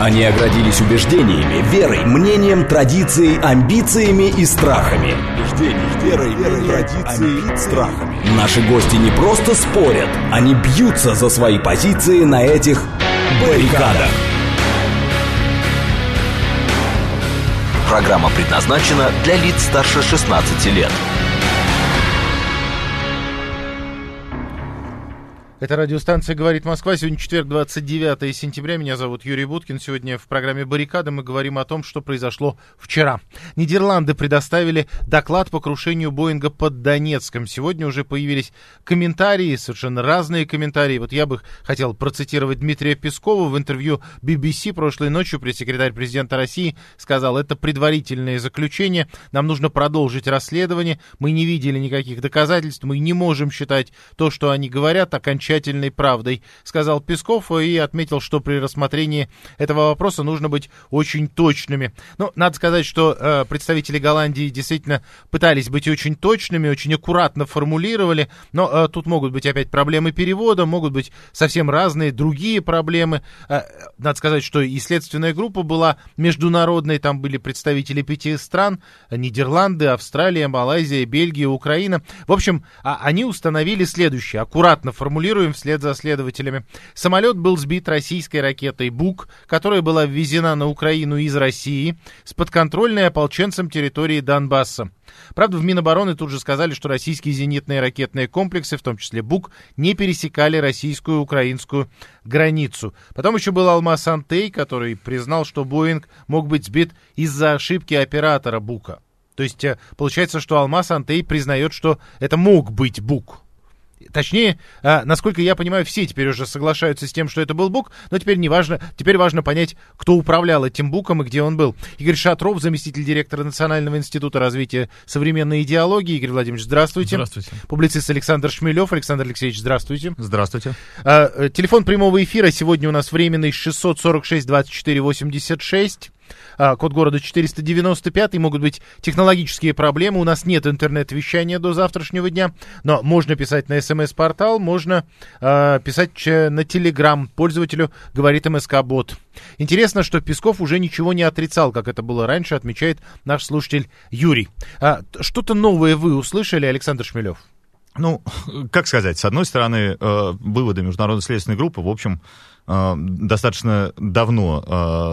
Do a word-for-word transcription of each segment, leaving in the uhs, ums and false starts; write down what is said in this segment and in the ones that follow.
Они оградились убеждениями, верой, мнением, традицией, амбициями и страхами. Убеждениями, верой, верой, традицией, страхами. Наши гости не просто спорят, они бьются за свои позиции на этих баррикадах. Программа предназначена для лиц старше шестнадцати лет. Это радиостанция «Говорит Москва». Сегодня четверг, двадцать девятое сентября. Меня зовут Юрий Буткин. Сегодня в программе «Баррикады» мы говорим о том, что произошло вчера. Нидерланды предоставили доклад по крушению Боинга под Донецком. Сегодня уже появились комментарии, совершенно разные комментарии. Вот я бы хотел процитировать Дмитрия Пескова. В интервью би би си прошлой ночью пресс-секретарь президента России сказал: это предварительное заключение, нам нужно продолжить расследование, мы не видели никаких доказательств, мы не можем считать то, что они говорят, окончательно правдой, сказал Песков, и отметил, что при рассмотрении этого вопроса нужно быть очень точными. Ну, надо сказать, что э, представители Голландии действительно пытались быть очень точными, очень аккуратно формулировали, но э, тут могут быть опять проблемы перевода, могут быть совсем разные другие проблемы. Э, надо сказать, что и следственная группа была международной, там были представители пяти стран: Нидерланды, Австралия, Малайзия, Бельгия, Украина. В общем, а, они установили следующее, аккуратно формулируем вслед за следователями. Самолет был сбит российской ракетой «Бук», которая была ввезена на Украину из России с подконтрольной ополченцам территории Донбасса. Правда, в Минобороны тут же сказали, что российские зенитные ракетные комплексы, в том числе «Бук», не пересекали российскую и украинскую границу. Потом еще был Алмаз Антей, который признал, что «Боинг» мог быть сбит из-за ошибки оператора «Бука». То есть получается, что Алмаз Антей признает, что это мог быть «Бук». Точнее, насколько я понимаю, все теперь уже соглашаются с тем, что это был «Бук», но теперь не важно, теперь важно понять, кто управлял этим «Буком» и где он был. Игорь Шатров, заместитель директора Национального института развития современной идеологии. Игорь Владимирович, здравствуйте. Здравствуйте. Публицист Александр Шмелев. Александр Алексеевич, здравствуйте. Здравствуйте. А, телефон прямого эфира сегодня у нас временный шестьсот сорок шесть двадцать четыре восемьдесят шесть. А, код города четыреста девяносто пять, могут быть технологические проблемы, у нас нет интернет-вещания до завтрашнего дня, но можно писать на смс-портал, можно а, писать на телеграм, пользователю говорит МСК-бот. Интересно, что Песков уже ничего не отрицал, как это было раньше, отмечает наш слушатель Юрий. А, что-то новое вы услышали, Александр Шмелев? Ну, как сказать, с одной стороны, э, выводы Международной следственной группы, в общем, э, достаточно давно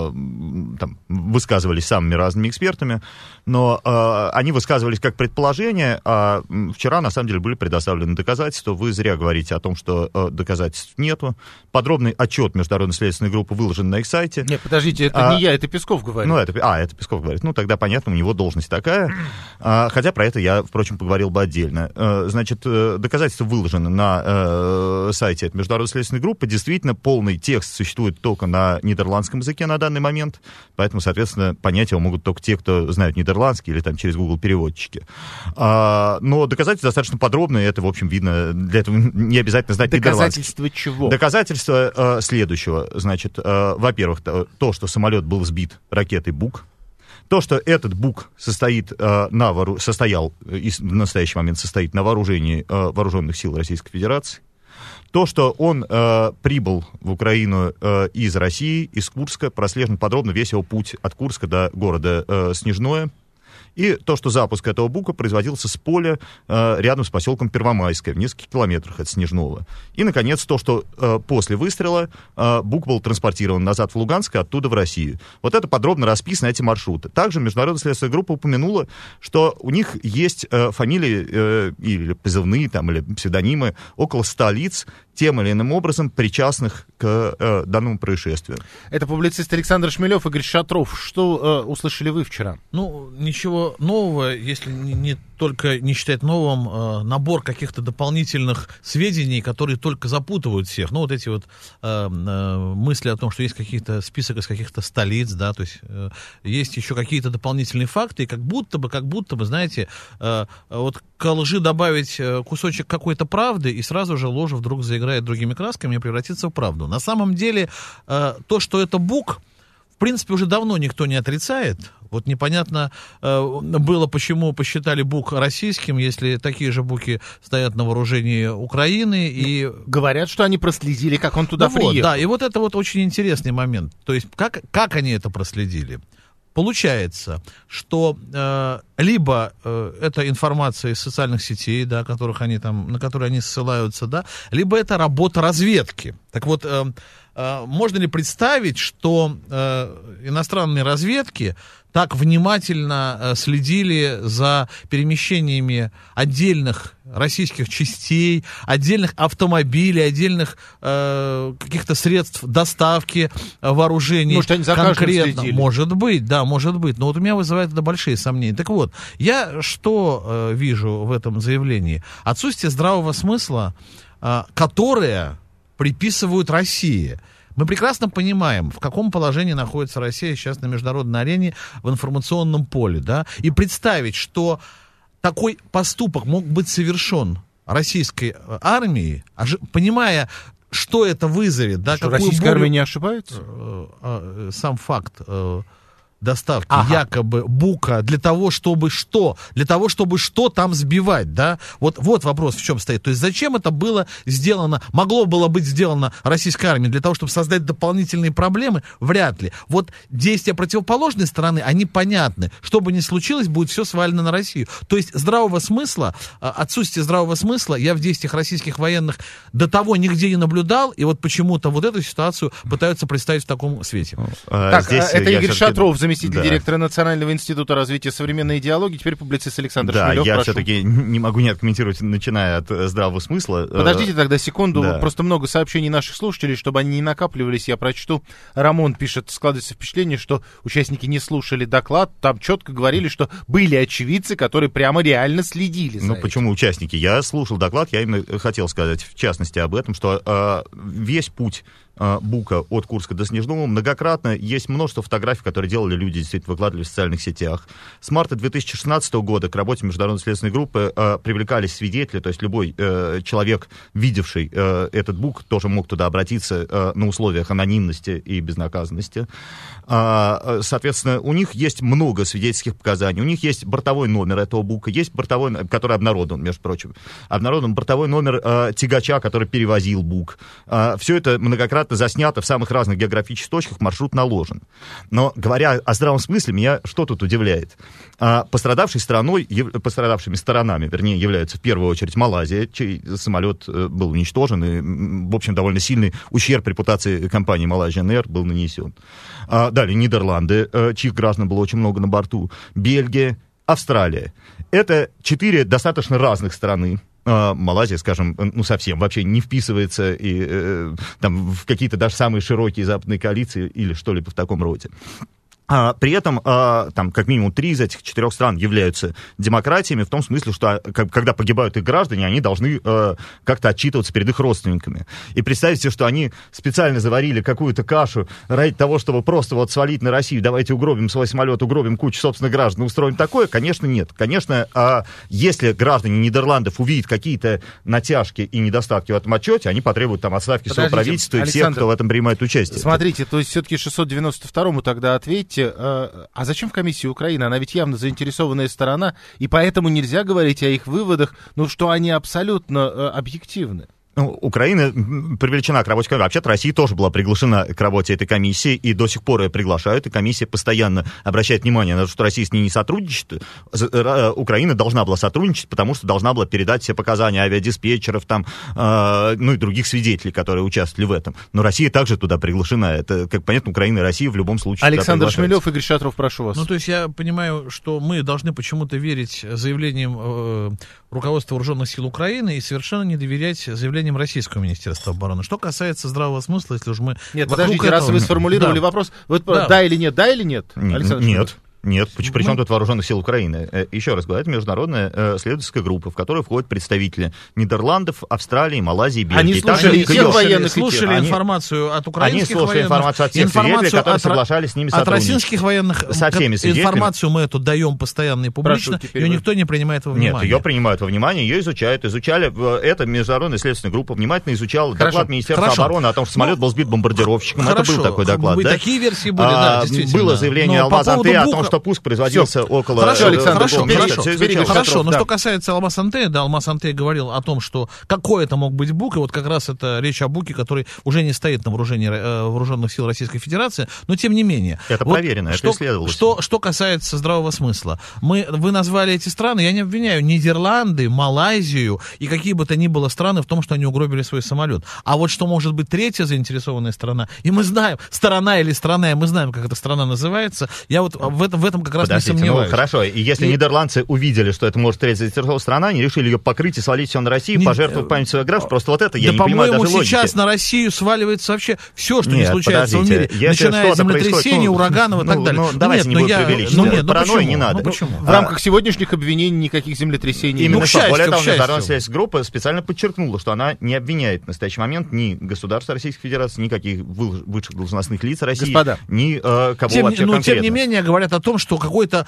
э, там, высказывались самыми разными экспертами, но э, они высказывались как предположения, а вчера, на самом деле, были предоставлены доказательства. Вы зря говорите о том, что э, доказательств нету. Подробный отчет Международной следственной группы выложен на их сайте. Нет, подождите, это а, не я, это Песков говорит. Ну, это, а, это Песков говорит. Ну, тогда понятно, у него должность такая. А, хотя про это я, впрочем, поговорил бы отдельно. А, значит, доказательства выложены на э, сайте Международной следственной группы. Действительно, полный текст существует только на нидерландском языке на данный момент, поэтому, соответственно, понять его могут только те, кто знают нидерландский или там через Google переводчики. А, но доказательства достаточно подробные, это, в общем, видно. Для этого не обязательно знать нидерландский. Доказательства чего? Доказательства э, следующего. Значит, э, во-первых, то, то, что самолет был сбит ракетой «Бук». То, что этот «Бук» состоит, э, на воору... состоял и в настоящий момент состоит на вооружении э, вооруженных сил Российской Федерации. То, что он э, прибыл в Украину э, из России, из Курска, прослежен подробно весь его путь от Курска до города э, Снежное. И то, что запуск этого «Бука» производился с поля э, рядом с поселком Первомайское, в нескольких километрах от Снежного. И, наконец, то, что э, после выстрела э, «Бук» был транспортирован назад в Луганск, а оттуда в Россию. Вот это подробно расписано, эти маршруты. Также Международная следственная группа упомянула, что у них есть э, фамилии э, или позывные, там, или псевдонимы около ста лиц, тем или иным образом причастных к э, данному происшествию. Это публицист Александр Шмелев, Игорь Шатров. Что э, услышали вы вчера? Ну, ничего нового, если не, не только не считать новым, э, набор каких-то дополнительных сведений, которые только запутывают всех. Ну, вот эти вот э, э, мысли о том, что есть какие-то список из каких-то столиц, да, то есть э, есть еще какие-то дополнительные факты, и как будто бы, как будто бы, знаете, э, вот к лжи добавить кусочек какой-то правды, и сразу же ложь вдруг заиграет другими красками и превратится в правду. На самом деле, э, то, что это «Бук», принципе, уже давно никто не отрицает. Вот непонятно э, было, почему посчитали БУК российским, если такие же БУКи стоят на вооружении Украины. И... Говорят, что они проследили, как он туда ну приехал. Вот, да, и вот это вот очень интересный момент. То есть, как, как они это проследили? Получается, что э, либо э, это информация из социальных сетей, да, которых они там, на которые они ссылаются, да, либо это работа разведки. Так вот, э, э, можно ли представить, что э, иностранные разведки так внимательно э, следили за перемещениями отдельных российских частей, отдельных автомобилей, отдельных э, каких-то средств доставки э, вооружений. Может, они за каждым конкретно. следили? Может быть, да, может быть. Но вот у меня вызывает это большие сомнения. Так вот, я что э, вижу в этом заявлении? Отсутствие здравого смысла, э, которое приписывают России. Мы прекрасно понимаем, в каком положении находится Россия сейчас на международной арене в информационном поле, да, и представить, что такой поступок мог быть совершен российской армией, понимая, что это вызовет, да, что какую российская болью... армия не ошибается? Сам факт доставки ага. якобы БУКа для того, чтобы что? Для того, чтобы что там сбивать, да? Вот, вот вопрос в чем стоит. То есть зачем это было сделано, могло было быть сделано российской армией для того, чтобы создать дополнительные проблемы? Вряд ли. Вот действия противоположной стороны, они понятны. Что бы ни случилось, будет все свалено на Россию. То есть здравого смысла, отсутствие здравого смысла я в действиях российских военных до того нигде не наблюдал, и вот почему-то вот эту ситуацию пытаются представить в таком свете. Так, Здесь это Игорь Шатров, заместитель да. директора Национального института развития современной идеологии, теперь публицист Александр да, Шмелев. Да, я прошу. все-таки не могу не откомментировать, начиная от здравого смысла. Подождите тогда секунду, да. просто много сообщений наших слушателей, чтобы они не накапливались, я прочту. Рамон пишет, складывается впечатление, что участники не слушали доклад, там четко говорили, что были очевидцы, которые прямо реально следили за Ну, этим. почему участники? Я слушал доклад, я именно хотел сказать, в частности, об этом, что э, весь путь БУКа от Курска до Снежного многократно есть множество фотографий, которые делали люди, действительно выкладывали в социальных сетях. С марта две тысячи шестнадцатого года к работе международной следственной группы э, привлекались свидетели, то есть любой э, человек, видевший э, этот БУК, тоже мог туда обратиться э, на условиях анонимности и безнаказанности. Э, соответственно, у них есть много свидетельских показаний, у них есть бортовой номер этого БУКа, есть бортовой, который обнародован, между прочим, обнародован бортовой номер э, тягача, который перевозил БУК. Э, все это многократно заснято в самых разных географических точках, маршрут наложен. Но, говоря о здравом смысле, меня что тут удивляет? А, пострадавшей стороной, ев, пострадавшими сторонами, вернее, являются в первую очередь Малайзия, чей самолет был уничтожен, и, в общем, довольно сильный ущерб репутации компании Malaysian Air был нанесен. А, далее Нидерланды, чьих граждан было очень много на борту, Бельгия, Австралия. Это четыре достаточно разных страны. Малайзия, скажем, ну совсем вообще не вписывается и, э, там, в какие-то даже самые широкие западные коалиции или что-либо в таком роде. А, при этом, а, там, как минимум, три из этих четырех стран являются демократиями, в том смысле, что как, когда погибают их граждане, они должны а, как-то отчитываться перед их родственниками. И представьте себе, что они специально заварили какую-то кашу ради того, чтобы просто вот свалить на Россию, давайте угробим свой самолет, угробим кучу собственных граждан, устроим такое, конечно, нет. Конечно, а, если граждане Нидерландов увидят какие-то натяжки и недостатки в этом отчете, они потребуют там отставки своего правительства и всех, кто в этом принимает участие. Смотрите, то есть все-таки шестьсот девяносто второму тогда ответьте, а зачем в комиссии Украины? Она ведь явно заинтересованная сторона, и поэтому нельзя говорить о их выводах, ну, что они абсолютно объективны. Ну, Украина привлечена к работе комиссии. Вообще-то Россия тоже была приглашена к работе этой комиссии, и до сих пор ее приглашают, и комиссия постоянно обращает внимание на то, что Россия с ней не сотрудничает. Украина должна была сотрудничать, потому что должна была передать все показания авиадиспетчеров, там, э, ну и других свидетелей, которые участвовали в этом. Но Россия также туда приглашена. Это, как понятно, Украина и Россия в любом случае. Александр Шмелев, Игорь Шатров, прошу вас. Ну, то есть я понимаю, что мы должны почему-то верить заявлениям э, руководства вооруженных сил Украины и совершенно не доверять заявлениям Российского Министерства обороны. Что касается здравого смысла, если уж мы... Нет, подождите, этого... раз вы сформулировали да. вопрос, вот, да. да или нет, да или нет, Александр Нет. Нет, Мы... причем тут вооруженных сил Украины? Еще раз говорю, это международная э, исследовательская группа, в которую входят представители Нидерландов, Австралии, Малайзии, Бельгии. Они слушали, Также, слушали, военных слушали они, информацию от украинских они слушали военных, информацию от тех свидетелей, которые от, соглашались с ними от сотрудничать. российских военных. Со всеми свидетелями. Информацию мы эту даем постоянно и публично, Прошу, ее вы... никто не принимает во внимание. Нет, ее принимают во внимание, ее изучают, изучали. Эта международная следственная группа внимательно изучала Хорошо. доклад Министерства Хорошо. обороны о том, что самолет ну, был сбит бомбардировщиком. Хорошо. Это был такой доклад, Вы да? Такие версии были, а, да, действительно. Было заявление Алмаз-Антей о том, что пуск производился Все. около... Хорошо, Александр, хорошо, хорошо, хорошо, хорошо. Но да. что касается Алмаз-Антея, да, Алмаз-Антей говорил о том, что какой это мог быть БУК, и вот как раз это речь о БУКе, который уже не стоит на вооружении э, вооруженных сил Российской Федерации, но тем не менее. Это вот проверено, что, это исследовалось. Что, что касается здравого смысла, мы, вы назвали эти страны, я не обвиняю Нидерланды, Малайзию и какие бы то ни было страны в том, что они угробили свой самолет. А вот что может быть третья заинтересованная страна, и мы знаем, сторона или страна, и мы знаем, как эта страна называется, я вот в этом, в этом как раз Подождите, не сомневаюсь. Ну, хорошо, и если и... нидерландцы увидели, что это может третья заинтересованная страна, они решили ее покрыть и свалить все на Россию, не... пожертвовать память своих граждан, просто вот это я да, не понимаю даже логики. по-моему, сейчас на Россию сваливается вообще все, что нет, не случается подождите. в мире, Если начиная от землетрясений, ну, ураганов и ну, так далее. Ну, ну, давайте нет, не ну, будем я... преувеличивать. ну, нет, Паранойи ну, не надо. Ну, почему? В рамках сегодняшних обвинений никаких землетрясений Именно нет. что, счастью, более того, счастью. международная следственная группа специально подчеркнула, что она не обвиняет в настоящий момент ни государства Российской Федерации, никаких высших должностных лиц России, Господа, ни э, кого тем, вообще ну, конкретно. Тем не менее, говорят о том, что какой-то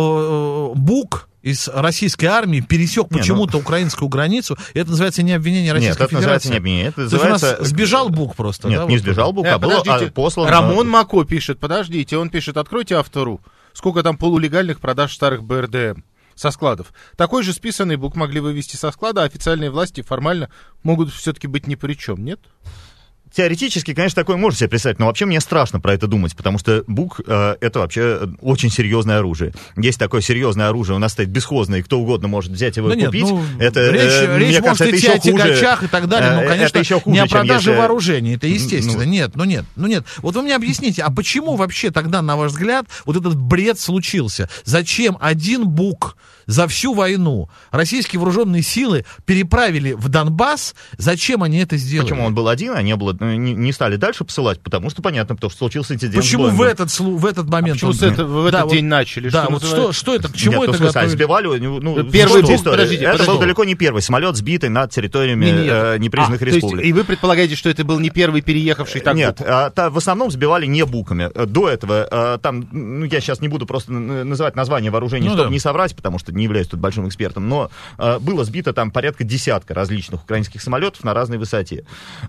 э, БУК из российской армии пересек не, почему-то ну... украинскую границу, и это называется не обвинение Российской Нет, это Федерации. называется не обвинение, это называется... называется... То есть у нас сбежал БУК просто, Нет, да? не вот сбежал БУК, э, а был а, послан... Рамон Мако пишет, подождите, он пишет, откройте автору, сколько там полулегальных продаж старых БРДМ со складов. Такой же списанный БУК могли вывести со склада, а официальные власти формально могут все-таки быть ни при чем, нет? Теоретически, конечно, такое можно себе представить, но вообще мне страшно про это думать, потому что БУК э, — это вообще очень серьезное оружие. Есть такое серьезное оружие, у нас стоит бесхозное, и кто угодно может взять его да и нет, купить. Ну, это, речь э, речь мне может кажется, идти это о еще хуже. тягачах и так далее, но, конечно, это еще хуже, не о продаже если... вооружения, это естественно. Ну... Нет, ну нет, ну нет. Вот вы мне объясните, а почему вообще тогда, на ваш взгляд, вот этот бред случился? Зачем один БУК за всю войну российские вооруженные силы переправили в Донбасс? Зачем они это сделали? Почему он был один, а не, было, не, не стали дальше посылать? Потому что понятно, потому что случился инцидент. Почему в этот, в этот момент? А почему он... с это, в этот да, день вот, начали? Да, что вот что, что это, к чему Нет, это ну, в смысле, готовили? сбивали, ну, первый что БУК, история? подождите, это подождите. был далеко не первый самолет, сбитый над территориями не, не, э, непризнанных а, республик. Есть, и вы предполагаете, что это был не первый переехавший так Нет, БУК? а, та, в основном сбивали не БУКами. До этого а, там, ну, я сейчас не буду просто называть название вооружений, ну, чтобы да. не соврать, потому что не являюсь тут большим экспертом, но а, было сбито там порядка десятка различных украинских самолетов на разной высоте.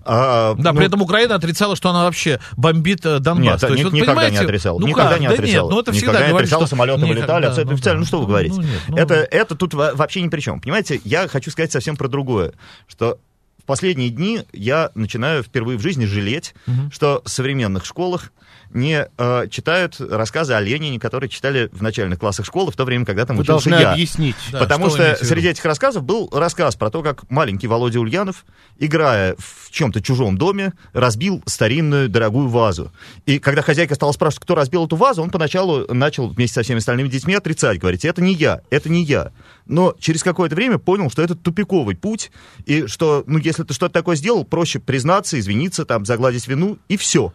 А, да, ну, при этом Украина отрицала, что она вообще бомбит Донбасс. Нет, То есть, ни, вот, никогда не отрицала. Ну никогда как? не Да отрицала. Нет, ну это никогда всегда не говорит, отрицала, что... самолеты никогда, вылетали, абсолютно ну, официально. да. Ну что вы говорите? Ну, нет, ну... это, это тут вообще ни при чем. Понимаете, я хочу сказать совсем про другое, что в последние дни я начинаю впервые в жизни жалеть, угу. что в современных школах не э, читают рассказы о Ленине, которые читали в начальных классах школы в то время, когда там Вы учился должны я. объяснить. Да, Потому что, что среди этих рассказов был рассказ про то, как маленький Володя Ульянов, играя в чем-то чужом доме, разбил старинную дорогую вазу. И когда хозяйка стала спрашивать, кто разбил эту вазу, он поначалу начал вместе со всеми остальными детьми отрицать, говорить, это не я, это не я. Но через какое-то время понял, что это тупиковый путь, и что, ну, если ты что-то такое сделал, проще признаться, извиниться, там, загладить вину, и все.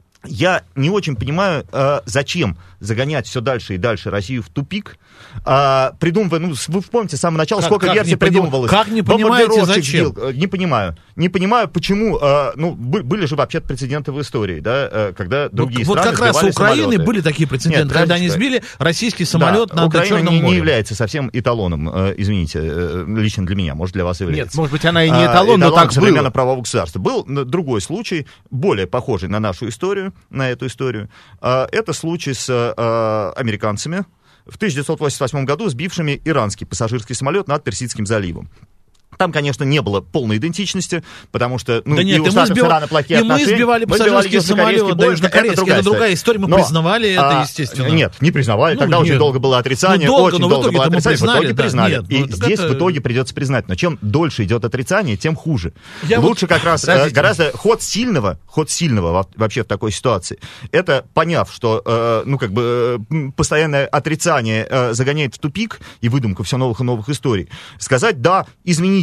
Я не очень понимаю, э, зачем загонять все дальше и дальше Россию в тупик, э, придумывая, ну, вы помните, с самого начала, как, сколько как версий придумывалось. Как не понимаете, зачем? Сбил, не понимаю. Не понимаю, почему, э, ну, были же вообще-то прецеденты в истории, да, э, когда другие вот, страны Вот как раз у Украины самолеты. были такие прецеденты, Нет, когда они сбили российский самолет да, над Украина Черным не, морем. не является совсем эталоном, э, извините, э, лично для меня, может, для вас является. Нет, может быть, она и не эталон, а, но так было. Современно-правового государства. Был другой случай, более похожий на нашу историю, на эту историю. Это случай с американцами в тысяча девятьсот восемьдесят восьмом году сбившими иранский пассажирский самолет над Персидским заливом. Там, конечно, не было полной идентичности, потому что ну, да нет, и у Штатов сбив... Ирана плохие и отношения. мы сбивали пассажирский самолет, да, южнокорейский, это, это другая история, мы Но, признавали это, а, естественно. Нет, не признавали, ну, тогда нет. очень долго было отрицание, ну, долго, очень но долго было отрицание, в итоге да, признали. Нет, и ну, здесь это... в итоге придется признать, но чем дольше идет отрицание, тем хуже. Я Лучше вот... как раз Подождите. гораздо ход сильного, ход сильного вообще в такой ситуации, это поняв, что э, ну как бы э, постоянное отрицание э, загоняет в тупик и выдумку все новых и новых историй, сказать, да, извините,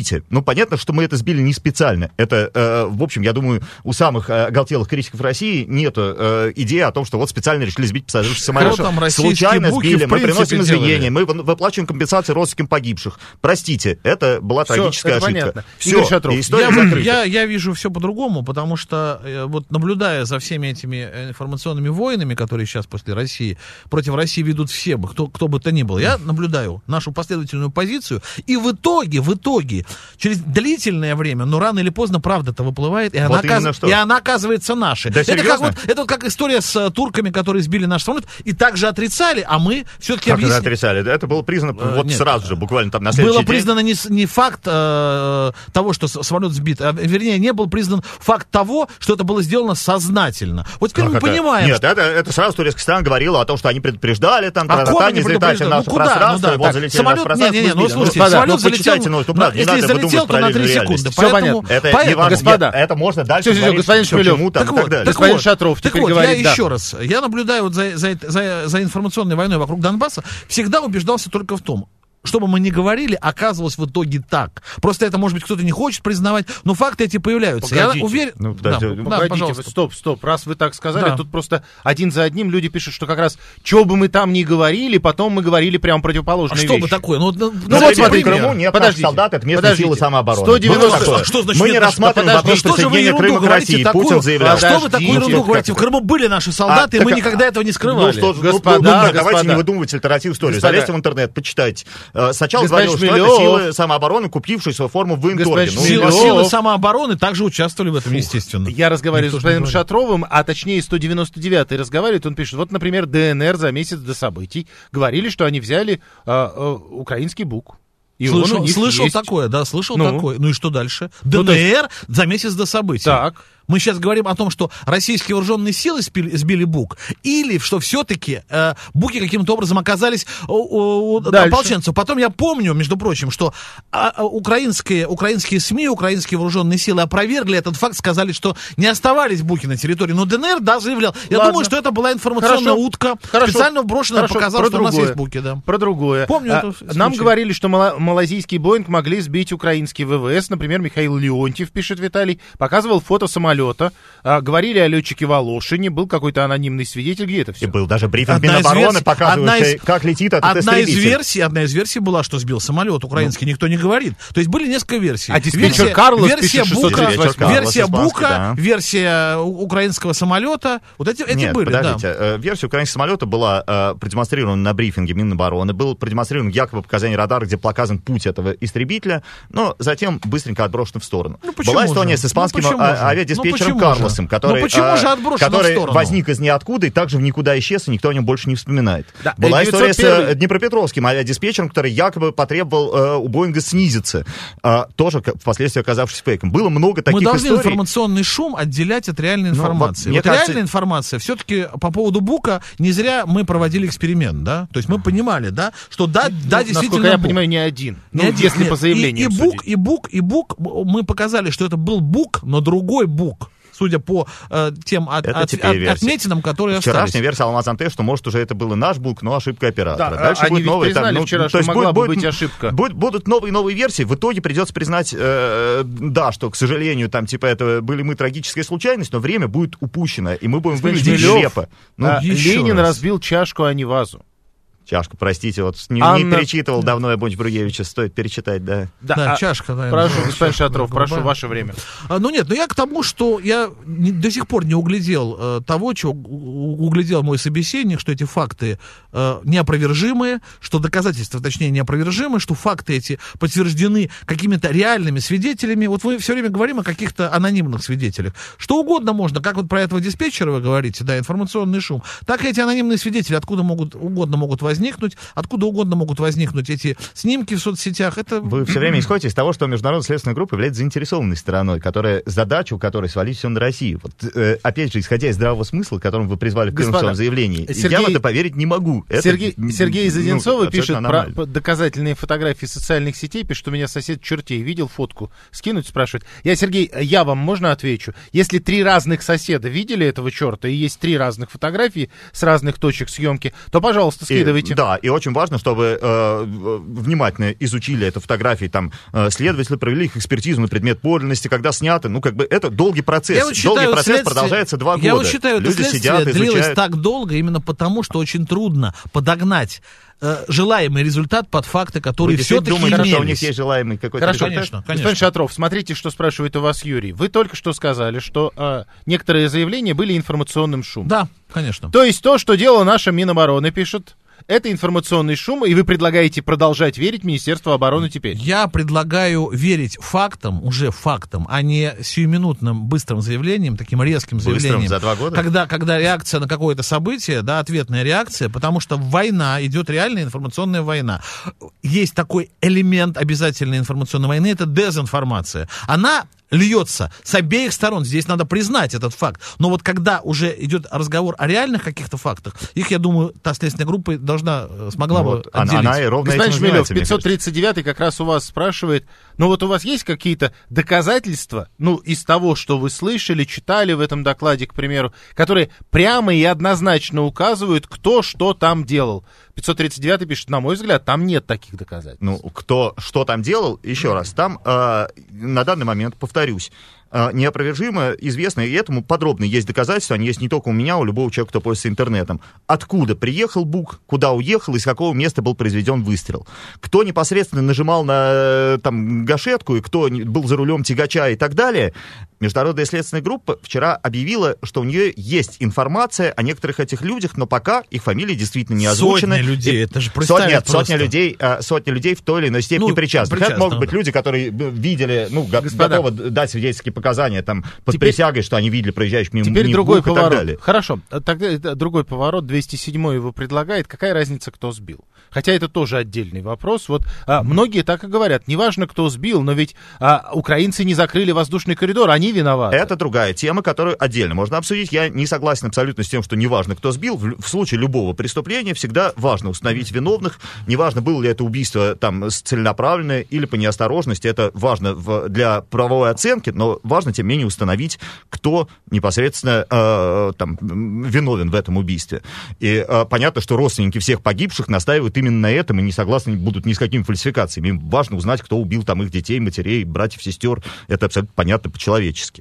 простите, ну, понятно, что мы это сбили не специально. Это, э, в общем, я думаю, у самых э, оголтелых критиков России нет э, идеи о том, что вот специально решили сбить пассажирский самолет. Случайно сбили, мы приносим извинения, мы выплачиваем компенсации родственникам погибших. Простите, это была все, трагическая это ошибка. Понятно. Все, Игорь Шатров, история я, я, я вижу все по-другому, потому что э, вот наблюдая за всеми этими информационными войнами, которые сейчас после России, против России ведут все, кто, кто бы то ни был, я наблюдаю нашу последовательную позицию, и в итоге, в итоге, через длительное время, но рано или поздно правда-то выплывает, и, вот она, оказ... и она оказывается нашей. Да, это, как вот, это вот как история с uh, турками, которые сбили наш самолет, и также отрицали, а мы все-таки как объяснили. это отрицали? Это было признано uh, вот нет, сразу же, буквально там на следующий было день. признано не, не факт э, того, что самолет сбит, а, вернее, не был признан факт того, что это было сделано сознательно. Вот теперь как мы это? понимаем. Нет, это, это сразу турецкая сторона говорила о том, что они предупреждали, там, а та-та-та, не залетайте в наше ну, куда? пространство, ну, да, вот так, залетели самолет, в наше пространство, не, не, не, ну, слушайте, господа, самолет ну, залетел, почитайте, ну, ну, правда, не если надо залетел, выдумывать то на три параллельную секунды. реальность. Все Поэтому, понятно. Это поэтому, не важно, господа, я, это можно дальше все, все, говорить, господин Шмелев, почему там так и вот, так далее. так Господин вот, Шатров так теперь вот, говорит, я да. еще раз, я наблюдаю вот за, за, за, за информационной войной вокруг Донбасса, всегда убеждался только в том, что бы мы ни говорили, оказывалось в итоге так. Просто это, может быть, кто-то не хочет признавать, но факты эти появляются. Погодите. Я уверен... Ну, да, подождите, да, Погодите, пожалуйста. стоп, стоп, раз вы так сказали, Да. тут просто один за одним люди пишут, что как раз, что бы мы там ни говорили, потом мы говорили прямо А противоположные что вещи. бы такое? Ну, ну, Ну, ну, вот в смотрите, Крыму нет подождите, наших солдат, это местные подождите. силы самообороны. сто девяносто Вот такое. Что значит Мы нет не наших? рассматриваем Подождите, вопрос Что же вы присоединения ерунду Крыма к говорите России. такую? Путин заявлял. Что вы такую Ну, ерунду как говорите? В это? Крыму были наши солдаты, А, и мы так, никогда этого не Ну скрывали. что, ж, ну, Господа, ну, да, давайте господа. не выдумывать альтернативную историю. Господа. Залезьте в интернет, почитайте. Э, Сначала Господин говорил, что это Шмелев. силы самообороны, купившие свою форму в военторге. Господин Ну, Силы, Шмелев. силы самообороны также участвовали в этом, естественно. Я разговариваю Никто с же не господином говорит. Шатровым, а точнее сто девяносто девятый разговаривает, он пишет, вот, например, ДНР за месяц до событий говорили, что они взяли э, э, украинский БУК. И он у Слышал, них слышал есть. такое, да, слышал Ну. такое. Ну и что дальше? Ну, то есть- ДНР за месяц до событий. Так. Мы сейчас говорим о том, что российские вооруженные силы сбили, сбили БУК, или что все-таки э, БУКи каким-то образом оказались у, у Дальше. ополченцев. Потом я помню, между прочим, что а, а, украинские, украинские СМИ, украинские вооруженные силы опровергли этот факт, сказали, что не оставались БУКи на территории. Но ДНР, да, заявлял. Я Ладно. думаю, что это была информационная Хорошо. утка, Хорошо. специально брошенная, Хорошо. показала, Про что у нас другое. есть БУКи, да. Про другое. Помню А, эту Нам случай. говорили, что мала- малазийский Боинг могли сбить украинский ВВС. Например, Михаил Леонтьев, пишет Виталий, показывал фото самолета. А, говорили о летчике Волошине. Был какой-то анонимный свидетель. Где это И все? был даже брифинг Одна из Минобороны, версий- показывающий, одна из- как летит этот Одна из истребитель. версий, одна из версий была, что сбил самолет украинский, никто не говорит. То есть были несколько версий. А диспетчер версия, Карлос версия пишет Бука, шестьсот тридцать восемь. версия Карлос Бука, испанский, да. версия у- украинского самолета. Вот эти, эти Нет, были, подождите. да. Э, Версия украинского самолета была э, продемонстрирована на брифинге Минобороны. Был продемонстрирован якобы показания радара, где показан путь этого истребителя, но затем быстренько отброшен в сторону. Ну, почему Была же? история с испанским Ну, почему а- же? авиадиспетчером Ну, почему Карлосом, же? который, Ну, почему э, же отброшено который в сторону? возник из ниоткуда и также в никуда исчез, и никто о нем больше не вспоминает. Да, Была э, история с девятьсот первый. э, Днепропетровским авиадиспетчером, который якобы потребовал э, у Боинга снизиться, э, тоже к- впоследствии оказавшись фейком. Было много таких Мы должны историй. информационный шум отделять от реальной Ну, информации. вот, мне Вот кажется- реальная информация, все-таки по поводу Бука, не зря мы проводили эксперимент, да? То есть мы понимали, да, что да, да, Ну, действительно насколько я Бук. понимаю, не один. Не Ну, один, если нет. по заявлениям и, и судить. бук, и бук, и бук, мы показали, что это был бук, но другой бук, судя по э, тем от, Это от- теперь от- версия. отметинам, которые Вчерашняя остались. версия Алмаз-Антэ, что может уже это был и наш бук, но ошибка оператора. Да, Дальше они будет ведь новый признали ну, вчера, то что есть могла будет, бы будет- быть ошибка. будет- будут новые новые версии. В итоге придется признать, э, да, что, к сожалению, там типа это были мы трагическая случайность, но время будет упущено, и мы будем выглядеть Шмелев, нелепо. Ну, а, еще Ленин раз. разбил чашку, а не вазу. чашку, простите, вот не, не Анна- перечитывал давно я Бонч Бруевича, стоит перечитать, да. Да, а, чашка, наверное. Прошу, была, господин чашка Шатров, голубая. прошу, ваше время. А, ну нет, ну я к тому, что я не- до сих пор не углядел э, того, чего у- углядел мой собеседник, что эти факты э, неопровержимые, что доказательства, точнее, неопровержимые, что факты эти подтверждены какими-то реальными свидетелями. Вот мы все время говорим о каких-то анонимных свидетелях. Что угодно можно, как вот про этого диспетчера вы говорите, да, информационный шум, так и эти анонимные свидетели откуда могут, угодно могут возникнуть, откуда угодно могут возникнуть эти снимки в соцсетях. Это... Вы все время исходите из того, что международная следственная группа является заинтересованной стороной, которая, задачу которой свалить все на Россию. Вот, э, опять же, исходя из здравого смысла, которым вы призвали в первом Господа, своем заявлении, Сергей- я в это поверить не могу. Это, Сергей, м, Сергей из ну, Одинцова абсолютно пишет аномально. про доказательные фотографии социальных сетей, пишет, что меня сосед чертей видел фотку. Скинуть, спрашивает. Я, Сергей, я вам можно отвечу? Если три разных соседа видели этого черта, и есть три разных фотографии с разных точек съемки, то, пожалуйста, И скидывайте говорите. Да, и очень важно, чтобы э, внимательно изучили эту фотографию, там, э, следователи провели их экспертизу на предмет подлинности, когда снято, ну, как бы, это долгий процесс. Я вот считаю, долгий процесс следствие, продолжается два года. Я вот считаю, люди это сидят, следствие длилось изучают. так долго именно потому, что очень трудно подогнать э, желаемый результат под факты, которые Вы все-таки думаете, имелись. что у них есть желаемый какой-то Хорошо, результат? конечно, Господин конечно. Шатров, смотрите, что спрашивает у вас Юрий. Вы только что сказали, что э, некоторые заявления были информационным шумом. Да, конечно. То есть то, что делала наша Минобороны, пишет, это информационный шум, и вы предлагаете продолжать верить Министерству обороны теперь? Я предлагаю верить фактам, уже фактам, а не сиюминутным быстрым заявлением, таким резким Быстрым заявлением. за два года? Когда, когда реакция на какое-то событие, да, ответная реакция, потому что война, идет реальная информационная война. Есть такой элемент обязательной информационной войны, это дезинформация. Она льется с обеих сторон. Здесь надо признать этот факт. Но вот когда уже идет разговор о реальных каких-то фактах, их, я думаю, та следственная группа должна, смогла Вот, бы она, отделить. она и ровно Господин этим Шмелев, занимается, мне пятьсот тридцать девятый как раз у вас спрашивает, ну вот у вас есть какие-то доказательства, ну, из того, что вы слышали, читали в этом докладе, к примеру, которые прямо и однозначно указывают, кто что там делал? пятьсот тридцать девятый пишет, на мой взгляд, там нет таких доказательств. Ну, кто что там делал, еще раз, там э, на данный момент, повторюсь, э, неопровержимо известно, и этому подробно есть доказательства, они есть не только у меня, у любого человека, кто пользуется интернетом. Откуда приехал Бук, куда уехал, из какого места был произведен выстрел. Кто непосредственно нажимал на там, гашетку, и кто был за рулем тягача и так далее. Международная следственная группа вчера объявила, что у нее есть информация о некоторых этих людях, но пока их фамилии действительно не озвучены. Сотни людей, И это же представить Нет, просто. сотня людей, а, сотня людей в той или иной степени Ну, причастны. причастны, Это могут быть да. люди, которые видели, ну, го- Господа, готовы дать свидетельские показания там, под теперь- присягой, что они видели проезжающих мимо Теперь мимо другой Бук и так поворот. далее. Хорошо, тогда это другой поворот, двести седьмой его предлагает. Какая разница, кто сбил? Хотя это тоже отдельный вопрос. Вот а, многие так и говорят, неважно, кто сбил, но ведь а, украинцы не закрыли воздушный коридор, они виноваты. Это другая тема, которую отдельно можно обсудить. Я не согласен абсолютно с тем, что неважно, кто сбил. В, в случае любого преступления всегда важно установить виновных. Неважно, было ли это убийство там целенаправленное или по неосторожности. Это важно в, для правовой оценки, но важно, тем не менее, установить, кто непосредственно э, там, виновен в этом убийстве. И э, понятно, что родственники всех погибших настаивают именно на этом и не согласны будут ни с какими фальсификациями. Им важно узнать, кто убил там их детей, матерей, братьев, сестер. Это абсолютно понятно по-человечески.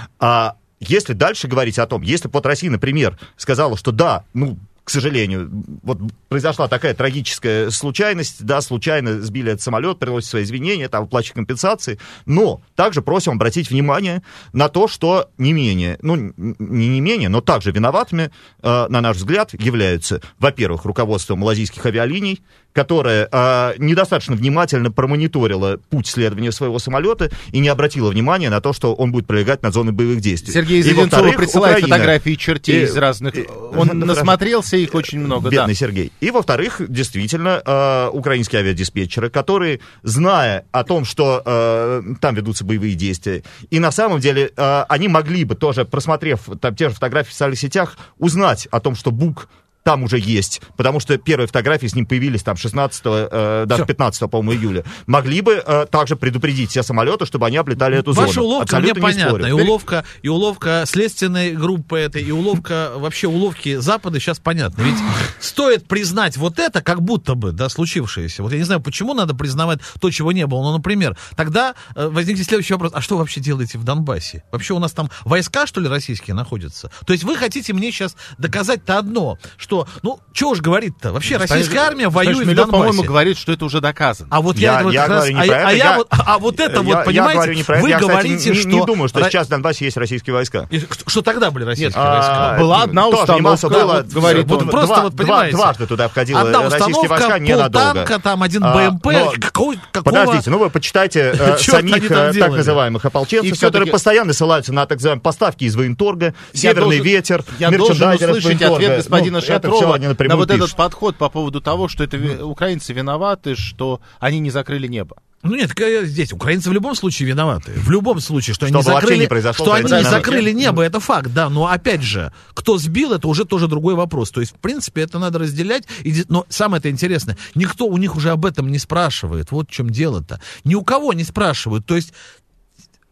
А если дальше говорить о том, если бы вот Россия, например, сказала, что да, ну, к сожалению, вот произошла такая трагическая случайность, да, случайно сбили этот самолет, приносят свои извинения, там, выплачивают компенсации, но также просим обратить внимание на то, что не менее, ну, не не менее, но также виноватыми, э, на наш взгляд, являются, во-первых, руководство малазийских авиалиний, которое э, недостаточно внимательно промониторило путь следования своего самолета и не обратило внимания на то, что он будет пролегать над зоной боевых действий. Сергей И, Зеленцов во-вторых, присылает Украина. фотографии чертей И- из разных... и- Он ну, насмотрелся их очень много, Бедный да. Сергей. И, во-вторых, действительно, э, украинские авиадиспетчеры, которые, зная о том, что э, там ведутся боевые действия, и на самом деле э, они могли бы тоже, просмотрев там, те же фотографии в социальных сетях, узнать о том, что Бук там уже есть, потому что первые фотографии с ним появились там шестнадцатого, э, даже пятнадцатого, по-моему, июля. Могли бы э, также предупредить все самолеты, чтобы они облетали эту зону. Ваша уловка Абсолютно мне не понятна. И спорю. уловка, и уловка следственной группы этой, и уловка, вообще уловки Запада сейчас понятны. Ведь стоит признать вот это, как будто бы, да, случившееся. Вот я не знаю, почему надо признавать то, чего не было. Ну, например, тогда э, возникнет следующий вопрос. А что вы вообще делаете в Донбассе? Вообще у нас там войска, что ли, российские находятся? То есть вы хотите мне сейчас доказать-то одно, что, ну, чего уж говорить-то? Вообще российская армия воюет в Шмелев, Донбассе. по-моему, говорит, что это уже доказано. А вот я, Я- это вот я как раз- говорю не а, про а это, я я- вот, а вот это Я- вот, я понимаете, говорю не про это. вы Я, кстати, говорите, не, что... не думаю, что Ро- сейчас в Донбассе есть российские войска. И что тогда были российские А, войска? Была одна тоже установка, немало было, вот говорит вот он. просто два- вот два- понимаете, дважды туда входило Одна российские установка, войска ненадолго. полтанка, там один А, БМП, но- какой, какого... Подождите, ну вы почитайте э, Чёрт они самих там э, так делали? называемых И ополченцев, всё-таки- которые постоянно ссылаются на так называемые поставки из военторга, Северный должен- ветер, Я должен мерчендайзеры из услышать военторга. ответ господина Ну, это всё Шатрова они на напрямую вот этот пишут. подход по поводу того, что это ви- украинцы виноваты, что они не закрыли небо. Ну нет, так, э, здесь украинцы в любом случае виноваты. В любом случае, что, Чтобы они вообще закрыли, не произошло, что они не правильно. закрыли небо, это факт, да. Но опять же, кто сбил, это уже тоже другой вопрос. То есть, в принципе, это надо разделять. И, де- но самое это интересное, никто у них уже об этом не спрашивает. Вот в чем дело-то. Ни у кого не спрашивают. То есть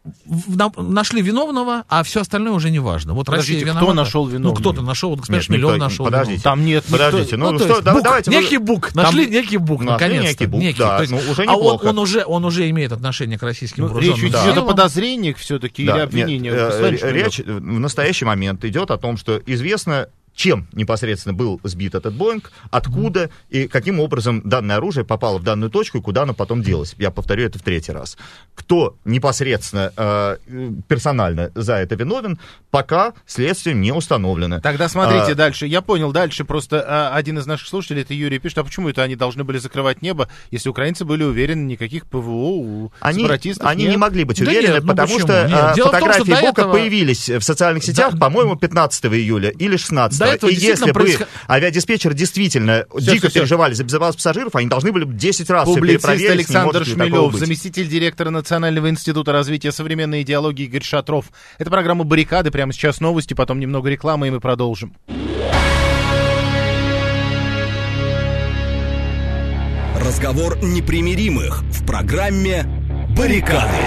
в, на, нашли виновного, а все остальное уже не важно. Вот Подождите, Россия кто виновата. нашел виновного? Ну, кто-то нашел, вот господин Нет, Шмелев никто- нашел. подождите. Там нет, Подождите, никто... ну, то что, есть да- бук, давайте... мы- некий бук, нашли некий бук, Нашли наконец-то. некий бук, да, То есть, ну, уже а он, неплохо. он, уже, он уже имеет отношение к российским Ну, вооруженным речь да. идет о силам. подозрениях все-таки или Да, обвинениях? нет, э, Господин Шмелев? речь в настоящий момент идет о том, что известно, чем непосредственно был сбит этот Боинг, откуда и каким образом данное оружие попало в данную точку и куда оно потом делось. Я повторю это в третий раз. Кто непосредственно, э, персонально за это виновен, пока следствием не установлено. Тогда смотрите А, дальше. Я понял дальше. Просто а, один из наших слушателей, это Юрий, пишет, а почему это они должны были закрывать небо, если украинцы были уверены, никаких ПВО у Они, сепаратистов они нет? не могли быть Да уверены, нет, ну потому почему? что Нет. а, Дело в том, фотографии что до Бока этого- появились в социальных сетях, Да. по-моему, пятнадцатого июля или шестнадцатого. До этого И если действительно бы происход- авиадиспетчер действительно Всё, дико всё, всё. переживали за безопасность пассажиров, они должны были бы десять раз все Публицист перепроверить, не Александр может ли такого Шмелев, быть. заместитель директора Национального института развития современной идеологии Игорь Шатров. Это программа «Баррикады». Прямо сейчас новости, потом немного рекламы, и мы продолжим. Разговор непримиримых в программе «Баррикады».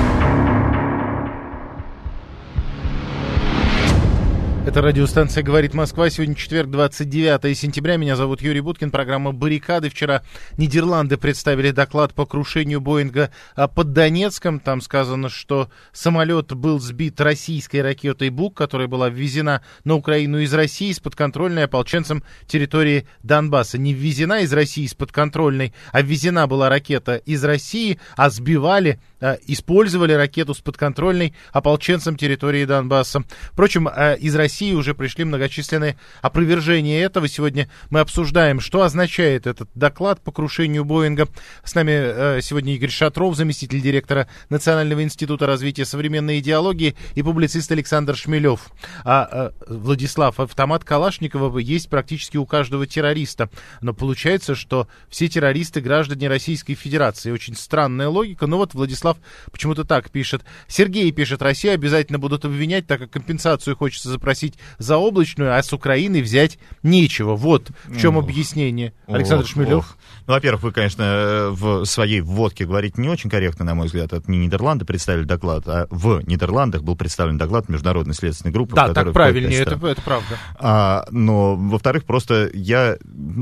Это радиостанция «Говорит Москва». Сегодня четверг, двадцать девятое сентября. Меня зовут Юрий Буткин. Программа «Баррикады». Вчера Нидерланды представили доклад по крушению Боинга под Донецком. Там сказано, что самолет был сбит российской ракетой «Бук», которая была ввезена на Украину из России с подконтрольной ополченцам территории Донбасса. Не ввезена из России с подконтрольной, а ввезена была ракета из России, а сбивали, использовали ракету с подконтрольной ополченцам территории Донбасса. Впрочем, из России уже пришли многочисленные опровержения этого. Сегодня мы обсуждаем, что означает этот доклад по крушению Боинга. С нами э, сегодня Игорь Шатров, заместитель директора Национального института развития современной идеологии, и публицист Александр Шмелев. А, э, Владислав, автомат Калашникова есть практически у каждого террориста. Но получается, что все террористы граждане Российской Федерации. Очень странная логика. Но вот Владислав почему-то так пишет. Сергей пишет, Россию обязательно будут обвинять, так как компенсацию хочется запросить заоблачную, а с Украины взять нечего. Вот в чем Ох, объяснение. Александр ох, Шмелев. ох. Ну, во-первых, вы, конечно, в своей вводке говорите не очень корректно, на мой взгляд. Это не Нидерланды представили доклад, а в Нидерландах был представлен доклад Международной следственной группы. Да, так правильнее, это, это правда. А, но, во-вторых, просто я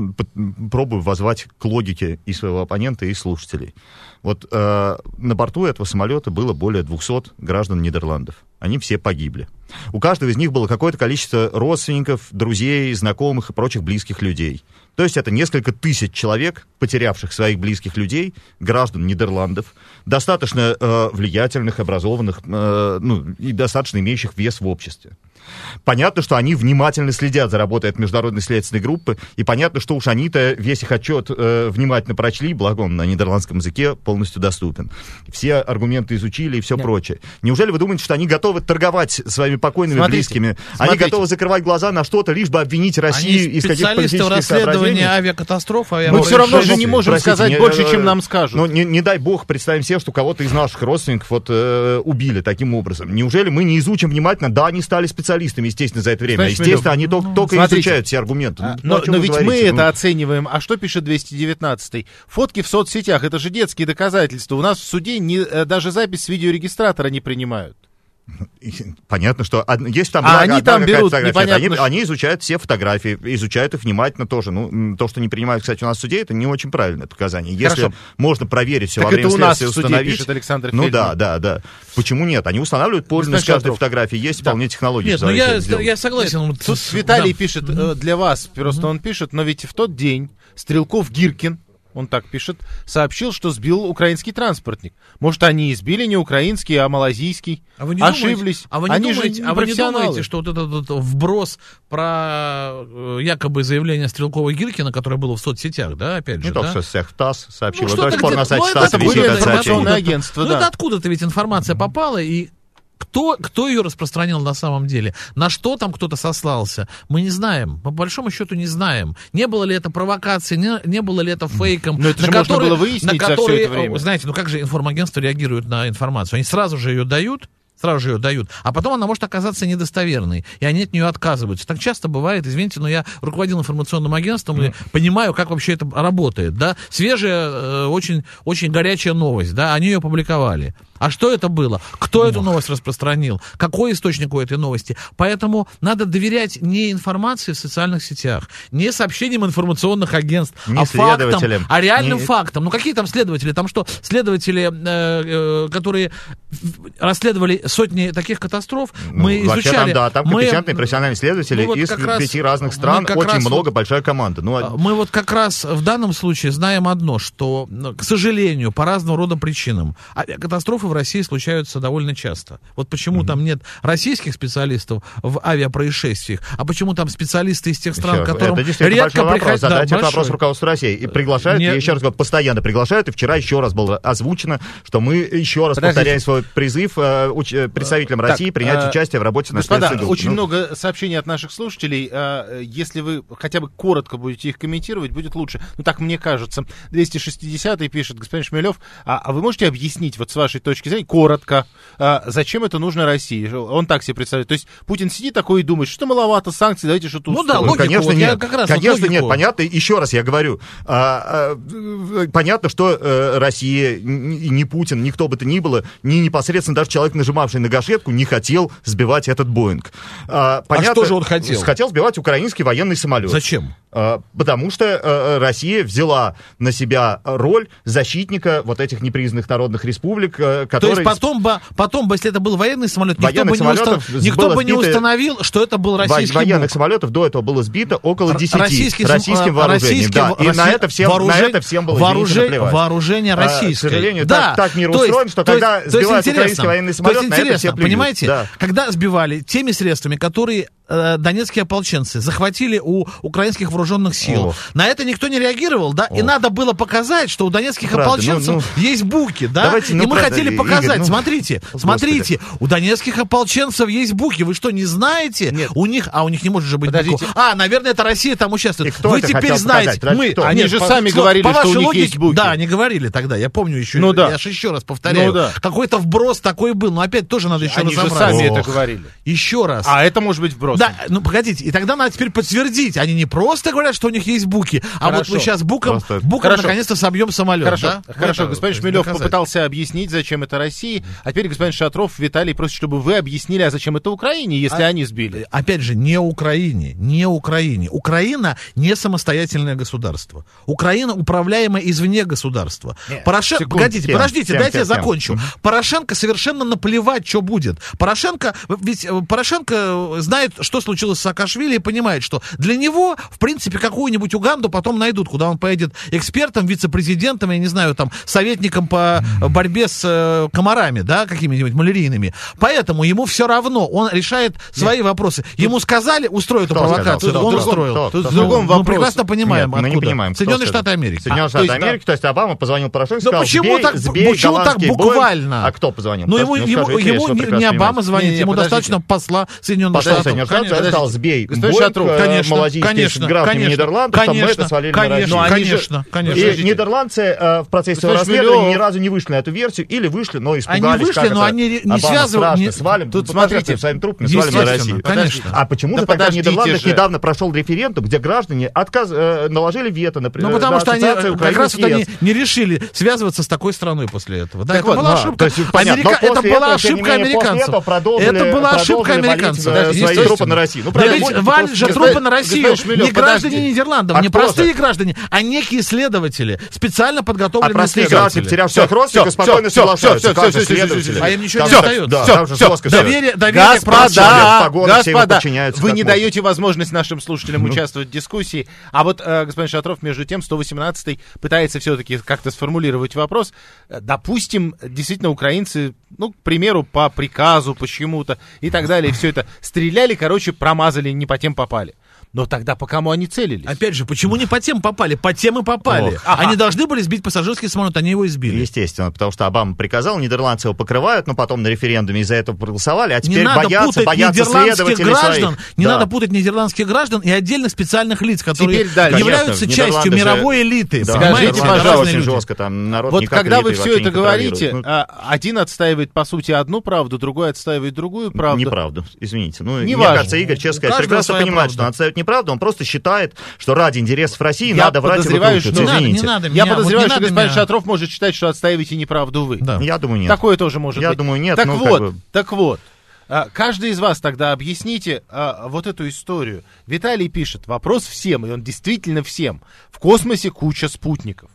пробую воззвать к логике и своего оппонента, и слушателей. Вот э, на борту этого самолета было более двухсот граждан Нидерландов. Они все погибли. У каждого из них было какое-то количество родственников, друзей, знакомых и прочих близких людей. То есть это несколько тысяч человек, потерявших своих близких людей, граждан Нидерландов, достаточно э, влиятельных, образованных, э, ну, и достаточно имеющих вес в обществе. Понятно, что они внимательно следят за работой от Международной следственной группы, и понятно, что уж они-то весь их отчет э, внимательно прочли, благо он на нидерландском языке полностью доступен. Все аргументы изучили и все Нет. прочее. Неужели вы думаете, что они готовы торговать своими покойными Смотрите, близкими? Они смотрите. готовы закрывать глаза на что-то, лишь бы обвинить Россию Они из каких-то специалисты в политических расследовании соображений? авиакатастроф. Мы авиа- все равно же ну, не можем простите, сказать не, больше, э, чем нам скажут. Ну, не, не дай бог, представим себе, что кого-то из наших родственников вот, э, убили таким образом. Неужели мы не изучим внимательно? Да, они стали специалистами, естественно, за это время. Знаешь, Естественно, Шмелев, они только, только смотрите, изучают все аргументы. А, Ну, но о чем но вы ведь мы говорите? это Ну, оцениваем. А что пишет двести девятнадцатый? Фотки в соцсетях — это же детские доказательства. У нас в суде не, э, даже запись с видеорегистратора не принимают. Понятно, что од- есть там, А благо, они одна там какая-то берут фотография. непонятно Они, что. они изучают все фотографии, изучают их внимательно тоже. Ну, м, то, что не принимают, кстати, у нас в суде, это не очень правильное показание. Если Хорошо. можно проверить все Так во время это у нас следствия, в суде, установить... пишет Александр Ну Фельдман. да, да, да. Почему нет? Они устанавливают подлинность Господин каждой Шатров. фотографии. Есть Да. вполне технологии. Нет, ну чтобы я, это сделать. я согласен. вот Тут с- Виталий да. пишет э, для вас, просто он пишет, но ведь в тот день Стрелков Гиркин, он так пишет, сообщил, что сбил украинский транспортник. Может, они и сбили не украинский, а малазийский. А вы не Ошиблись. думаете, а вы не Они думаете, же а вы не профессионалы. думаете, что вот этот, вот вброс про э, якобы заявление Стрелкова-Гиркина, которое было в соцсетях, да, опять же, Не только да? в соцсетях, ТАСС сообщил. Ну, До что-то сих пор где-то- на сайте ну, это ТАСС это висит были это сообщение. информационные агентства, Ну, да. это откуда-то ведь информация попала, и кто, кто ее распространил на самом деле? На что там кто-то сослался? Мы не знаем. По большому счету не знаем. Не было ли это провокацией, не, не было ли это фейком. Но это на же можно которые- было выяснить на за всё которые, это время. Знаете, ну как же информагентства реагируют на информацию? Они сразу же ее дают, сразу же ее дают, а потом она может оказаться недостоверной, и они от нее отказываются. Так часто бывает, извините, но я руководил информационным агентством и понимаю, как вообще это работает, да. Свежая, э, очень, очень горячая новость, да, они ее опубликовали. А что это было? Кто эту новость распространил? Какой источник у этой новости? Поэтому надо доверять не информации в социальных сетях, не сообщениям информационных агентств, не а фактам, а реальным не... фактам. Ну какие там следователи? Там что, следователи, э, э, которые расследовали сотни таких катастроф, ну, мы изучали... Там, да, там мы, компетентные профессиональные следователи ну, вот из раз, пяти разных стран, очень много, вот, большая команда. Ну, мы вот как раз в данном случае знаем одно, что, к сожалению, по разного рода причинам авиакатастрофы в России случаются довольно часто. Вот почему mm-hmm. там нет российских специалистов в авиапроисшествиях, а почему там специалисты из тех стран, еще, которым редко приходят... Задайте да, вопрос руководству России. И приглашают, Нет... я еще раз говорю, постоянно приглашают, и вчера еще раз было озвучено, что мы еще раз Подождите. повторяем свой призыв э, уч... представителям так, России принять э... участие в работе на Господа, следственной группе. очень ну... много сообщений от наших слушателей. Если вы хотя бы коротко будете их комментировать, будет лучше. Ну, так мне кажется. двести шестидесятый пишет, господин Шмелев, а, а вы можете объяснить, вот с вашей точки зрения, коротко, а, зачем это нужно России? Он так себе представляет. То есть Путин сидит такой и думает, что маловато санкций, давайте что-то Ну да, логику, конечно, вот, нет. Как раз конечно, вот нет. Понятно, еще раз я говорю, а, а, понятно, что а, Россия, не, не Путин, никто бы то ни было, ни непосредственно даже человек, нажимавший на гашетку, не хотел сбивать этот Боинг. А, понятно, а что же он хотел? Хотел сбивать украинский военный самолет. Зачем? А, потому что а, Россия взяла на себя роль защитника вот этих непризнанных народных республик, которые... То есть потом бы, потом бы, если это был военный самолет, никто бы, не, установ... никто бы не установил, что это был российский военных бункер. Самолетов до этого было сбито около десяти российский, российским вооружением. Да. И Россий... на, это всем, вооружение, на это всем было вооружение, вооружение российское. А, к сожалению, да. так, так мир то устроен, есть, что то когда есть, сбивают есть украинский военный самолет, на это все плюют. Понимаете, да. когда сбивали теми средствами, которые э, донецкие ополченцы захватили у украинских вооруженных сил, О. на это никто не реагировал, да, О. и надо было показать, что у донецких правда, ополченцев ну, ну, есть буки, да, давайте, ну, и мы правда, хотели показать, Игорь, ну, смотрите, Господи. смотрите, у донецких ополченцев есть буки, вы что, не знаете? Нет. У них, а у них не может же быть буков. А, наверное, это Россия там участвует. Вы теперь знаете. Мы, они нет, же по, сами по, говорили, по что у них логике, есть буки. Да, они говорили тогда, я помню еще, ну, да. я же еще раз повторяю, ну, да. какой-то вброс такой был, но опять тоже надо еще они разобраться. Они же сами Ох. это говорили. Еще раз. А это может быть вброс. Да, ну погодите, и тогда надо теперь подтвердить. Они не просто говорят, что у них есть буки, а Хорошо. вот мы сейчас буком, буком наконец-то собьем самолет. Хорошо, да? Хорошо. Это, господин Шмелев доказать. попытался объяснить, зачем это России, а теперь господин Шатров, Виталий просит, чтобы вы объяснили, а зачем это Украине, если а, они сбили. Опять же, не Украине, не Украине. Украина не самостоятельное государство. Украина управляемая извне государства. Порошенко, секунд, погодите, всем, подождите, всем, дайте всем, я закончу. Всем. Порошенко совершенно наплевать, что будет. Порошенко, ведь Порошенко знает, что случилось с Саакашвили, и понимает, что для него, в принципе, какую-нибудь Уганду потом найдут, куда он поедет экспертом, вице-президентом, я не знаю, там, советником по борьбе с э, комарами, да, какими-нибудь малярийными. Поэтому ему все равно, он решает свои Нет. вопросы. Ему сказали, устрой эту провокацию, сказал? он Тут, устроил. Тут, тут, тут, тут, другом ну, мы прекрасно понимаем, Нет, мы не понимаем. Соединенные Штаты Америки. Соединенные а, Штаты то есть, Америки, то есть Обама позвонил Порошенко, но сказал, почему сбей, так, сбей почему так буквально? Боинг. А кто позвонил? Ну, ему, ему, скажу, ему не, не Обама звонит, не, ему подождите. достаточно посла Соединенных Штатов. Соединенных Штатов сказал, сбей Боинг, конечно, малазийский с гражданами Нидерландов, чтобы мы это свалили на Россию. Конечно, конечно. И нидерландцы в процессе своего расследования ни разу не вышли на эту версию, или вышли, но испугались. Они вышли, но они не связывают. Свалим, тут смотрите, своими трупами свалим на Россию. Конечно. А почему-то тогда в Нидерландах недавно прошел референдум, где граждане наложили вето на Ну, потому что они как раз они не решили связываться с такой страной после этого. Да, это была ошибка. Это была ошибка американцев. Это была ошибка американцев. Свои трупы на Россию. Да ведь валят же трупы на Россию не граждане Нидерландов, не простые граждане, а некие следователи, специально подготовленные следователи. Потерявших родственников, спокойно соглашаются. А им ничего не остается. Доверие к Господа, господа, вы не даете возможность нашим слушателям участвовать в дискуссии. А вот господин Шатров, между тем, сто восемнадцатый пытается все-таки как-то сформулировать вопрос. Допустим, действительно, украинцы, ну, к примеру, по приказу, почему-то и так далее, все это стреляли, короче, промазали, не по тем попали. Но тогда по кому они целились? Опять же, почему не по тем попали? По тем и попали. Ох. Ага. Они должны были сбить пассажирский самолет, они его избили. Естественно, потому что Обама приказал, нидерландцы его покрывают, но потом на референдуме из-за этого проголосовали, а теперь не надо боятся, путать боятся нидерландских следователей граждан, своих. не Да. надо путать нидерландских граждан и отдельных специальных лиц, которые Теперь дальше. являются Конечно, частью Нидерланды же- мировой элиты. Да, Скажите, понимаете? Нидерланды пожалуйста, очень люди. жестко, там народ Вот никак когда вы элиты все вообще это не контролирует. говорите, Ну, а, один отстаивает, по сути, одну правду, другой отстаивает другую правду. неправду, извините. Ну, Не мне важно. кажется, Игорь, честно У сказать, каждого прекрасно своя понимает, что правда. он отстаивает неправду, он просто считает, что ради интересов России Я надо врать и подозреваю, выкручиваться. что- Не надо, Извините. не надо Я меня- подозреваю, вот не что надо господин меня- Шатров может считать, что отстаиваете неправду вы. Да. Я думаю, нет. Такое тоже может Я быть. думаю, нет, Так ну, как вот, бы- так вот. а, Каждый из вас тогда объясните а, вот эту историю. Виталий пишет, вопрос всем, и он действительно всем. В космосе куча спутников.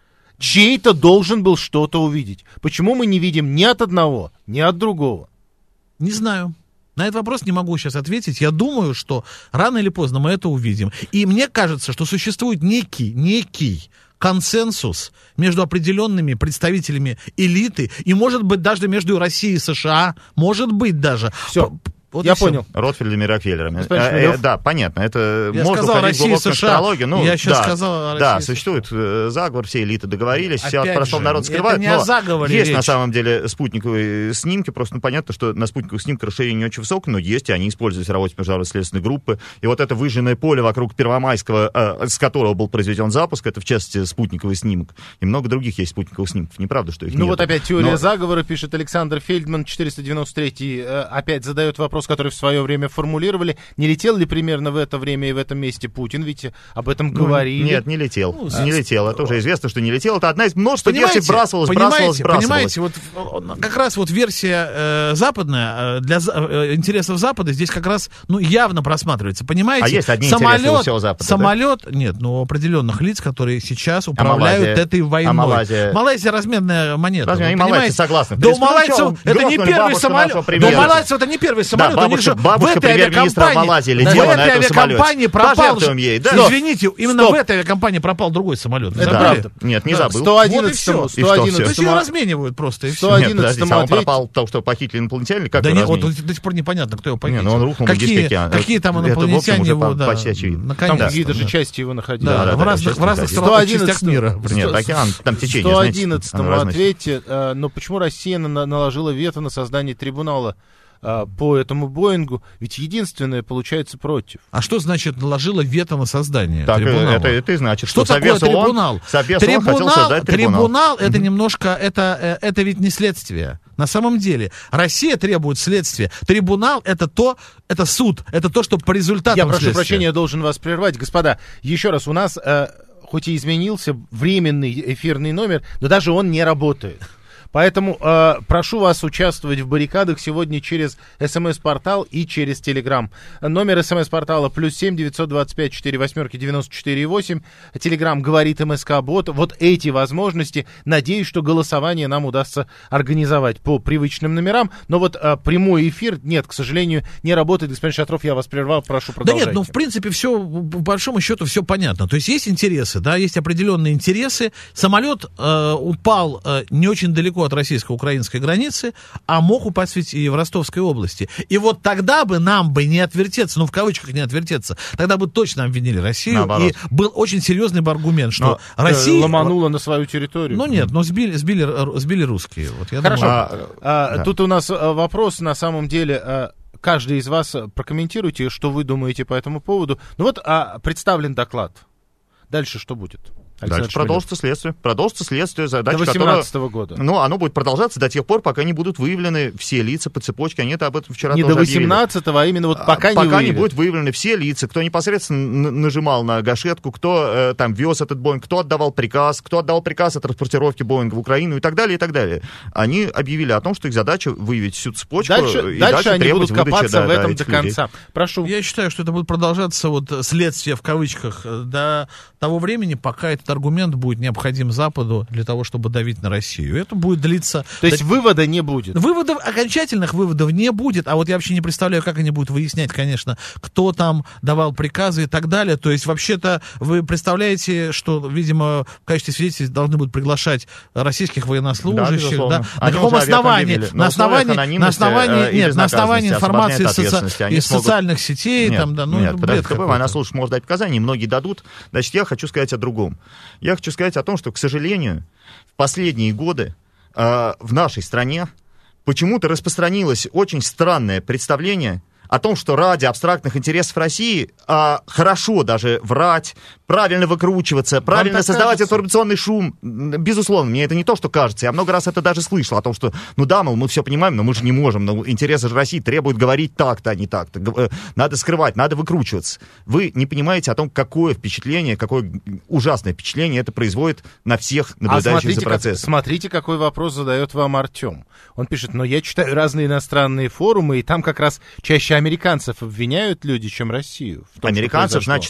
Чей-то должен был что-то увидеть. Почему мы не видим ни от одного, ни от другого? Не знаю. На этот вопрос не могу сейчас ответить. Я думаю, что рано или поздно мы это увидим. И мне кажется, что существует некий, некий консенсус между определенными представителями элиты, и, может быть, даже между Россией и США, может быть, даже. Все, П- вот я и всё. понял. Ротфельдами и Рокфеллерами. Господин Э, э, Шмелев? да, понятно. Это Я можно сказал, уходить Россия и глубоко в США. астрологию. Ну, Я сейчас да, сказал, Россия да, и США. существует э, заговор, все элиты договорились, все от Опять простого же, народа это скрывают. не но о заговоре есть на речь. самом деле спутниковые снимки, просто ну, понятно, что на спутниковых снимках расширение не очень высокое, но есть, и они используются в работе международной следственной группы. И вот это выжженное поле вокруг Первомайского, э, с которого был произведен запуск, это в частности спутниковый снимок. И много других есть спутниковых снимков. Неправда, что их Ну нет. вот опять теория Но- заговора, пишет Александр Фельдман, четыреста девяносто третий, э, опять задает вопрос, который в свое время формулировали. Не летел ли примерно в это время и в этом месте Путин? Ведь об этом Ну, говорили. Нет, не летел. Ну, не с- летел. Это уже известно, что не летел. Это одна из множества Понимаете, версий вбрасывалась, вбрасывалась, понимаете, вбрасывалась. понимаете, вот э, как раз вот версия э, западная, э, для за- э, интересов Запада здесь как раз, ну, явно просматривается, понимаете? А есть одни интересы у всего Запада, да? самолет, нет, ну, определенных лиц, которые сейчас управляют Малайзия? этой войной. А Малайзия? Малайзия разменная монета. Разве вы они, малайцы, понимаете? согласны? Да у Перед малайцев началом это не грохнули первый бабушку самолет. нашего Да у премьера. малайцев это не первый самолет. Да, у них же бабушка- бабушка в этой премьер-министра авиакомпании, Малайзии в летела этой на этом авиакомпании самолете. пропал. Пожертвуем ей, да? Извините, именно Стоп. в этой авиакомпании пропал другой самолет. Вы Это забыли? правда. Нет, не Да, забыл. сто Вот одиннадцатому, и всё. И что, То всё? есть ее разменивают просто, и сто все. один. Нет, подождите, а он одиннадцатому пропал, потому что похитили инопланетяне? Как Да вы нет, вот размените? до сих пор непонятно, кто его Не, похитил. ну он рухнул какие, без океана. какие там Это, в общем, инопланетяне уже его, по- да, почти очевидно. Там наконец-то, какие-то же да. части его находились. Да, Да, да, в да, разных, часть в разных находились. сторонах частях сто одиннадцатому. мира. Нет, Сто- океан, там течение, сто знаете, одиннадцатому оно разносится. ответьте, э, но почему Россия на- наложила вето на создание трибунала э, по этому Боингу? Ведь единственное, получается, против. А что значит наложила вето на создание Так, трибунала? это, это и значит, Что что, такое Совбез ООН, трибунал? Совбез ООН хотел Трибунал, создать трибунал. трибунал это немножко, это, э, это ведь не следствие. На самом деле, Россия требует следствия. Трибунал это то, это суд, это то, что по результатам Я прошу следствия. прощения, я должен вас прервать. Господа, еще раз, у нас э, хоть и изменился временный эфирный номер, но даже он не работает. Поэтому э, прошу вас участвовать в баррикадах сегодня через СМС-портал и через Телеграм. Номер СМС-портала плюс семь девятьсот двадцать пять четыре восьмерки девяносто четыре восемь. Телеграм говорит МСК-бот. Вот эти возможности. Надеюсь, что голосование нам удастся организовать по привычным номерам. Но вот э, прямой эфир, нет, к сожалению, не работает. Господин Шатров, я вас прервал, прошу Да продолжать. нет, ну в принципе все, по большому счету, все понятно. То есть есть интересы, да, есть определенные интересы. Самолет э, упал э, не очень далеко от российско-украинской границы, а мог упасть ведь и в Ростовской области. И вот тогда бы нам бы не отвертеться, ну в кавычках не отвертеться, тогда бы точно обвинили Россию. Наоборот. И был очень серьезный бы аргумент, что Но, э, Россия... ломанула на свою территорию. Ну нет, но сбили, сбили, сбили русские. Вот я Хорошо. думаю, А, А, да. Тут у нас а, вопрос, на самом деле, а, каждый из вас а, прокомментируйте, что вы думаете по этому поводу. Ну вот а, представлен доклад. Дальше что будет? Александр Дальше Шмелев. продолжится следствие. Продолжится следствие, задача, До которая... восемнадцатого года. Ну, оно будет продолжаться до тех пор, пока не будут выявлены все лица по цепочке. Они это об этом вчера Не тоже до объявили. восемнадцатого, а именно вот А, пока, не пока не выявят. будут выявлены все лица, кто непосредственно н- нажимал на гашетку, кто э, там вез этот Боинг, кто отдавал приказ, кто отдавал приказ о транспортировке Боинга в Украину и так далее, и так далее. Они объявили о том, что их задача выявить всю цепочку Дальше, и дальше дальше они требовать будут выдачи, копаться да, в да, этом этих до людей. конца. Прошу. я считаю, что это будет продолжаться вот следствие в кавычках до того времени, пока это аргумент будет необходим Западу для того, чтобы давить на Россию. Это будет длиться... То есть вывода не будет? Выводов, окончательных выводов не будет, а вот я вообще не представляю, как они будут выяснять, конечно, кто там давал приказы и так далее. То есть, вообще-то, вы представляете, что, видимо, в качестве свидетелей должны будут приглашать российских военнослужащих, да? да? На каком основании? На основании, на основании, нет, на основании информации из, соци... из смогут... социальных сетей, нет, там, да, ну, нет, бред какой военнослужащий может дать показания, многие дадут. Значит, я хочу сказать о другом. Я хочу сказать о том, что, к сожалению, в последние годы э, в нашей стране почему-то распространилось очень странное представление о том, что ради абстрактных интересов России а, хорошо даже врать, правильно выкручиваться, правильно создавать кажется? информационный шум. Безусловно, мне это не то, что кажется. Я много раз это даже слышал, о том, что, ну да, мол, мы все понимаем, но мы же не можем. Но интересы же России требуют говорить так-то, а не так-то. Надо скрывать, надо выкручиваться. Вы не понимаете о том, какое впечатление, какое ужасное впечатление это производит на всех наблюдающих а за процессом. Как, смотрите, какой вопрос задает вам Артем. Он пишет, но я читаю разные иностранные форумы, и там как раз чаще американцев обвиняют люди, чем Россию. В том, американцев, значит,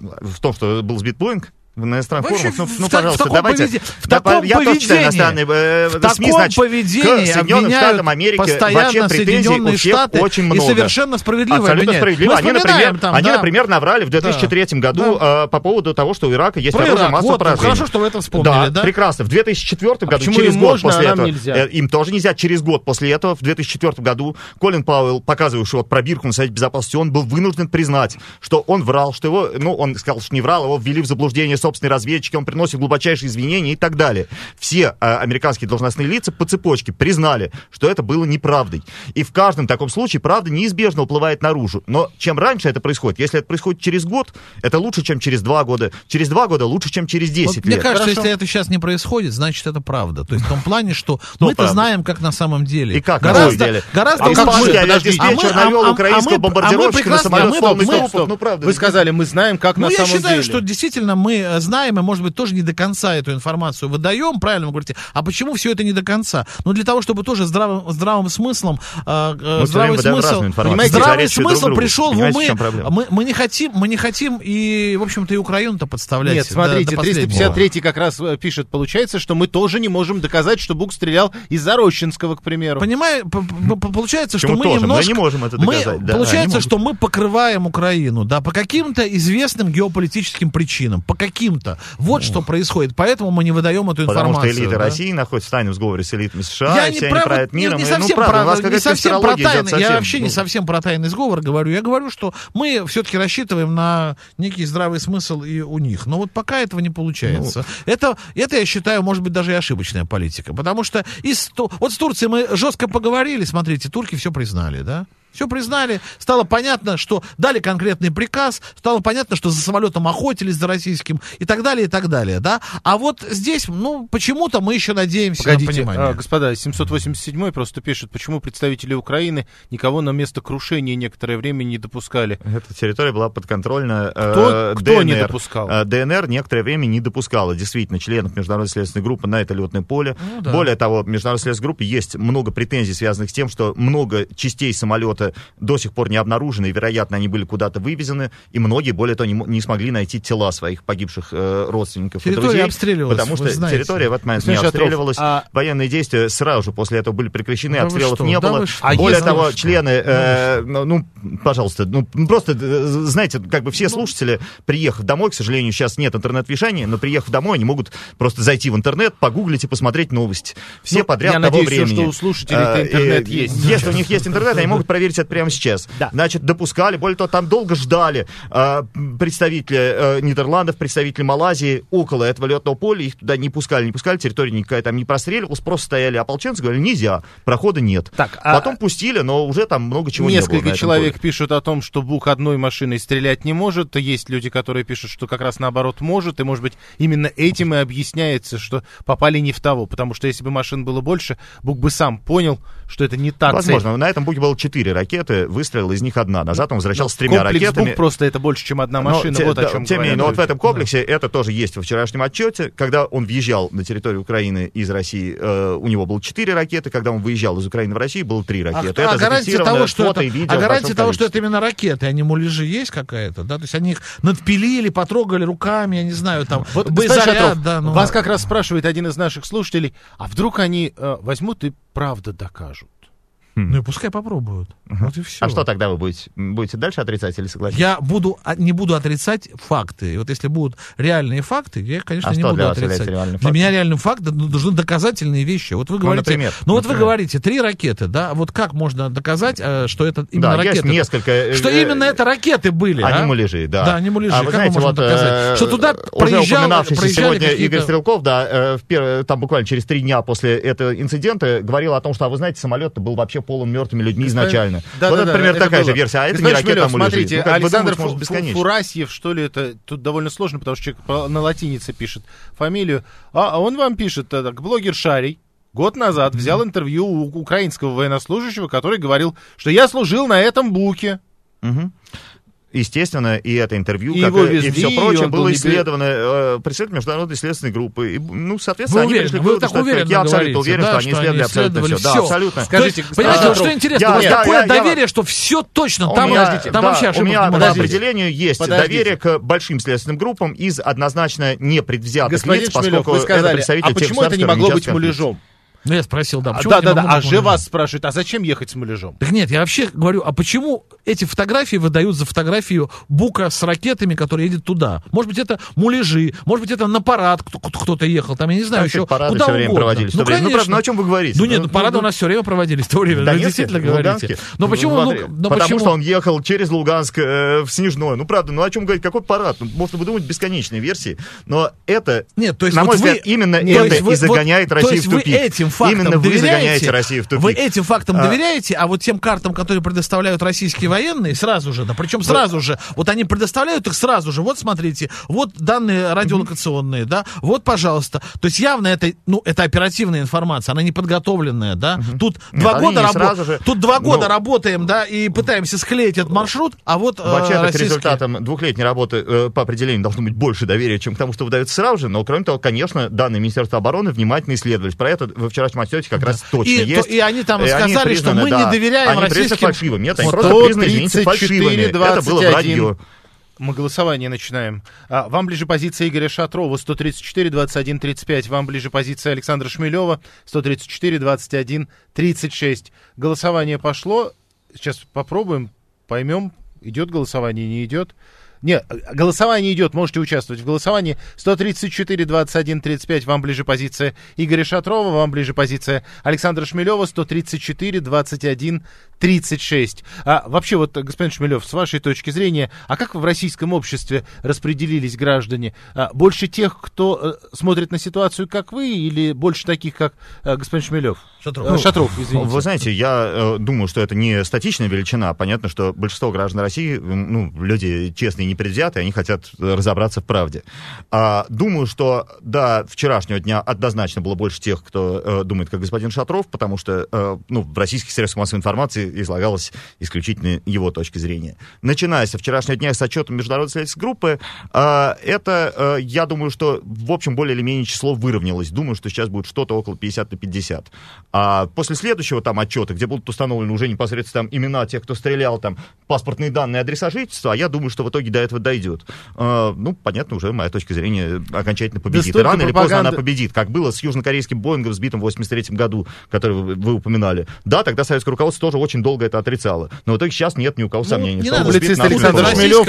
в том, что был сбит Боинг? На иностранных форумах. Ну, ну в, пожалуйста, в давайте. Поведи... В да, таком я тоже читаю иностранные э, в СМИ, значит, поведении к Соединенным Штатам Америки вообще претензий у всех Штаты очень много. И совершенно справедливо Абсолютно обвиняют. справедливо. Они, например, там, они да. например, наврали в две тысячи третьем да. году да. э, по поводу того, что у Ирака есть Про оружие Ирак. массового Вот, поражения. Хорошо, что вы это вспомнили. Да, да? прекрасно. В две тысячи четвёртом а году, через им год можно, после а этого, нельзя? им тоже нельзя, через год после этого, в две тысячи четвёртом году, Колин Пауэлл, показывавший вот пробирку на Совете Безопасности, он был вынужден признать, что он врал, что его, ну, он сказал, что не врал, его ввели в заблуждение собственные разведчики, он приносит глубочайшие извинения и так далее. Все э, американские должностные лица по цепочке признали, что это было неправдой. И в каждом таком случае правда неизбежно уплывает наружу. Но чем раньше это происходит, если это происходит через год, это лучше, чем через два года. Через два года лучше, чем через десять вот лет. Мне кажется, Хорошо. если это сейчас не происходит, значит, это правда. То есть в том плане, что мы-то знаем, как на самом деле. И как гораздо, на самом деле. Гораздо а испанский авиадиспетчер навел украинского бомбардировщика на самолет с полной трупов. Ну, правда. Вы сказали, мы знаем, как ну, на самом деле. Ну, я считаю, что действительно мы знаем, и, может быть, тоже не до конца эту информацию выдаем, правильно вы говорите, а почему все это не до конца? Ну, для того, чтобы тоже здравым, здравым смыслом, э, здравый смысл, здравый смысл пришел в умы. Мы, мы не хотим, мы не хотим и, в общем-то, и Украину-то подставлять. Нет, смотрите, до, до триста пятьдесят третий как раз пишет, получается, что мы тоже не можем доказать, что Бук стрелял из Зарощенского, к примеру. Понимаете, получается, Почему что мы тоже? немножко... Мы не можем это доказать. Мы, да, получается, что мы покрываем Украину, да, по каким-то известным геополитическим причинам, по каким-то. Вот О. что происходит, поэтому мы не выдаем эту информацию. Потому что элиты да? России находятся в тайном сговоре с элитами США, я и не все про, они правят миром. Не, не и, совсем, ну, правда, про, не совсем про тайный, совсем, я вообще ну... не совсем про тайный сговор говорю. Я говорю, что мы все-таки рассчитываем на некий здравый смысл и у них. Но вот пока этого не получается. Ну... Это, это, я считаю, может быть, даже и ошибочная политика. Потому что из, вот с Турцией мы жестко поговорили, смотрите, турки все признали, да? Все признали, стало понятно, что дали конкретный приказ, стало понятно, что за самолетом охотились, за российским, и так далее, и так далее, да? А вот здесь, ну, почему-то мы еще надеемся Погодите, на понимание. А, господа, семьсот восемьдесят седьмой просто пишет, почему представители Украины никого на место крушения некоторое время не допускали. Эта территория была подконтрольна. Кто, э, кто ДНР. не допускал? Э, ДНР некоторое время не допускала, действительно, членов международной следственной группы на это летное поле. Ну, да. Более того, в международной следственной группе есть много претензий, связанных с тем, что много частей самолета до сих пор не обнаружены, и, вероятно, они были куда-то вывезены, и многие, более того, не, не смогли найти тела своих погибших э, родственников территория и друзей. обстреливалась, потому что знаете. территория в этот момент не Шатров, обстреливалась. а... Военные действия сразу же после этого были прекращены, да обстрелов не да было. А более если... того, члены, э, ну, ну, пожалуйста, ну, просто, знаете, как бы все слушатели, приехав домой, к сожалению, сейчас нет интернет-вещания, но приехав домой, они могут просто зайти в интернет, погуглить и посмотреть новости. Все ну, подряд я того надеюсь, времени. что у слушателей интернет э, есть. Если у них есть интернет, они могут проверить это прямо сейчас. Да. Значит, допускали, более того, там долго ждали э, представители э, Нидерландов, представители Малайзии около этого летного поля, их туда не пускали, не пускали, территория никакая там не простреливалась, просто стояли ополченцы, говорили, нельзя, прохода нет. Так, Потом а... пустили, но уже там много чего Несколько не было. Несколько человек пишут о том, что Бук одной машиной стрелять не может, есть люди, которые пишут, что как раз наоборот может, и, может быть, именно этим и объясняется, что попали не в того, потому что если бы машин было больше, Бук бы сам понял, что это не так. Возможно, цель. На этом Буке было четыре ракеты, выстрелила из них одна. Назад он возвращался с тремя комплекс ракетами. Бук просто это больше, чем одна машина, но, вот те, о чем тем не менее, но вот в этом комплексе да. это тоже есть во вчерашнем отчете. Когда он въезжал на территорию Украины из России, э, у него было четыре ракеты, когда он выезжал из Украины в Россию, было три ракеты. А, это а гарантия того, что фото это, и видео а гарантия того, что количестве. это именно ракеты, а не муляжи есть какая-то, да? То есть они их надпилили, потрогали руками, я не знаю, там, вот, боезаряд, да. Ну... Вас как раз спрашивает один из наших слушателей, а вдруг они э, возьмут и правда докажут? Ну и пускай попробуют. Uh-huh. Вот и все. А что тогда вы будете? Будете дальше отрицать или согласиться? Я буду, не буду отрицать факты. И вот если будут реальные факты, я, конечно, а не что буду для вас отрицать. Для фактом? меня реальным фактом нужны доказательные вещи. Вот вы ну, говорите, например, ну вот например. вы говорите, три ракеты, да? Вот как можно доказать, что это именно да, ракеты? Есть несколько. Что именно это ракеты были? Они а? муляжи, да. Да, они муляжи. А вы как знаете, мы можем вот, доказать? Что туда уже проезжал, упоминавшийся сегодня какие-то... Игорь Стрелков, да, в первый, там буквально через три дня после этого инцидента говорил о том, что, а вы знаете, самолет был вообще полон мертвыми людьми изначально. Да, вот да, это, да, например, это такая было. же версия. А это Господин не ракета, а муляжи. Смотрите, Ну, как Александр бы думать, Фу- Фурасьев, что ли, это тут довольно сложно, потому что человек по, на латинице пишет фамилию. А, а он вам пишет, так, блогер Шарий год назад взял интервью у украинского военнослужащего, который говорил, что я служил на этом буке. Угу. Естественно, и это интервью, и, как его и, везли, и все прочее, и было был исследовано э, представителем международной следственной группы. И, ну, соответственно, вы они уверены, пришли к вы выводу, так что это, я абсолютно уверен, да, что они исследовали абсолютно все. все. Да, абсолютно. Скажите, есть, понимаете, вот что интересно, я, у вас я, такое я, доверие, я, что все точно, у там, меня, там да, вообще ошибок у меня не по может быть. определению есть Подождите. доверие к большим следственным группам из однозначно непредвзятых Господин лиц, Шмелев, поскольку вы сказали, это представитель а тех почему это не государств, могло быть которые не участвуют. муляжом? Ну, я спросил, да, почему Да, это да, не да, могло а быть же муляжом? вас спрашивают, а зачем ехать с муляжом? Так нет, я вообще говорю, а почему эти фотографии выдают за фотографию бука с ракетами, который едет туда? Может быть, это муляжи, может быть, это на парад кто-то ехал, там, я не знаю, еще парады куда все время угодно. проводились. Ну, Ну, правда, конечно. ну, о чем вы говорите? Ну, нет, Ну, парады ну, у нас все время проводились в то время, Да вы нет, действительно в говорите. Луганске. Но почему, Ну, ну, смотри, но потому почему? что он ехал через Луганск э, в Снежное. Ну, правда, ну о чем говорить, какой парад? Ну, можно выдумать бесконечные версии, но это, Нет, то есть на вот мой вы, взгляд, именно нет, это вы, и загоняет вот, Россию то есть в тупик. Вы этим фактам именно вы доверяете, загоняете Россию в тупик. Вы этим фактам А... доверяете, а вот тем картам, которые предоставляют российские военные, сразу же, да, причем сразу вы... же, вот они предоставляют их сразу же, вот смотрите, вот данные радиолокационные, mm-hmm. да, вот, пожалуйста. То есть явно это, ну, это оперативная информация, она не подготовленная, да. Mm-hmm. Тут, Нет, два года рабо... же... Тут два года ну... работаем, да, и пытаемся склеить этот маршрут, а вот Вообще, э, к российские... результатам двухлетней работы э, по определению должно быть больше доверия, чем к тому, что выдается сразу же, но, кроме того, конечно, данные Министерства обороны внимательно исследовались. Про это во вчерашнем отчете как да. раз точно и, есть. То, и они там и сказали, они признаны, что мы да, не доверяем они российским... фальшивым. Нет, они Вот просто признаны, извините, фальшивыми. Это было вранье. Мы голосование начинаем. А, вам ближе позиция Игоря Шатрова, сто тридцать четыре двадцать один тридцать пять. Вам ближе позиция Александра Шмелева, сто тридцать четыре двадцать один тридцать шесть. Голосование пошло. Сейчас попробуем, поймем, идет голосование, не идет. Нет, голосование идет, можете участвовать в голосовании. сто тридцать четыре двадцать один тридцать пять, вам ближе позиция Игоря Шатрова, вам ближе позиция Александра Шмелева, сто тридцать четыре двадцать один тридцать шесть. А вообще, вот, господин Шмелев, с вашей точки зрения, а как в российском обществе распределились граждане? А, больше тех, кто а, смотрит на ситуацию, как вы, или больше таких, как а, господин Шмелев? Шатров. Ну, Шатров, извините. Вы знаете, я э, думаю, что это не статичная величина. Понятно, что большинство граждан России, ну, люди честные и непредвзятые, они хотят разобраться в правде. А, думаю, что до вчерашнего дня однозначно было больше тех, кто э, думает, как господин Шатров, потому что э, ну, в российских средствах массовой информации излагалась исключительно его точка зрения. Начиная со вчерашнего дня с отчетом международной следственной группы, э, это, э, я думаю, что, в общем, более или менее число выровнялось. Думаю, что сейчас будет что-то около пятьдесят на пятьдесят. А после следующего там отчета, где будут установлены уже непосредственно там имена тех, кто стрелял, там, паспортные данные, адреса жительства, а я думаю, что в итоге до этого дойдет. Э, ну, понятно, уже моя точка зрения окончательно победит. Да, рано или пропаганды... поздно она победит, как было с южнокорейским Боингом, сбитым в восемьдесят третьем году, который вы, вы упоминали. Да, тогда советское руководство тоже очень долго это отрицало. Но в итоге сейчас нет ни у кого ну, сомнений. Не надо, публицист Александр Шмелев,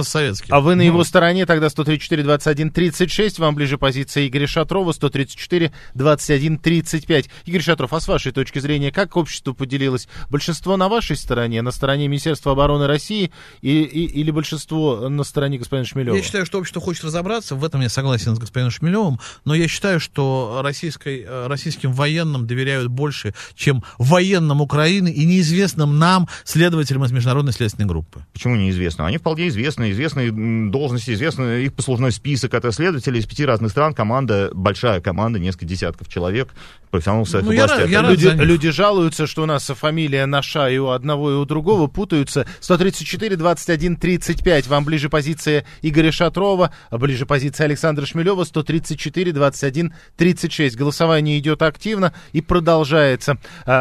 а вы на его стороне, тогда сто тридцать четыре двадцать один тридцать шесть, вам ближе позиция Игоря Шатрова, сто тридцать четыре двадцать один тридцать пять. Игорь Шатров, а с вашей точки зрения, как общество поделилось? Большинство на вашей стороне, на стороне Министерства обороны России, и, и, или большинство кто на стороне господина Шмелева? Я считаю, что общество хочет разобраться, в этом я согласен с господином Шмелевым, но я считаю, что российской, российским военным доверяют больше, чем военным Украины и неизвестным нам, следователям из Международной следственной группы. Почему неизвестно? Они вполне известны, известны должности, известны их послужной список, это следователи из пяти разных стран, команда, большая команда, несколько десятков человек, профессионалов своих ну, областях. Я, я люди, люди жалуются, что у нас фамилия наша и у одного, и у другого путаются. сто тридцать четыре двадцать один тридцать пять. Вам ближе позиция Игоря Шатрова, а ближе позиция Александра Шмелева. сто тридцать четыре двадцать один тридцать шесть. Голосование идет активно и продолжается.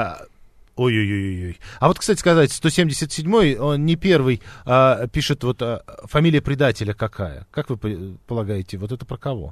Ой-ой-ой-ой. А вот, кстати сказать, сто семьдесят седьмой, он не первый, а, пишет, вот а, фамилия предателя какая? Как вы полагаете, вот это про кого?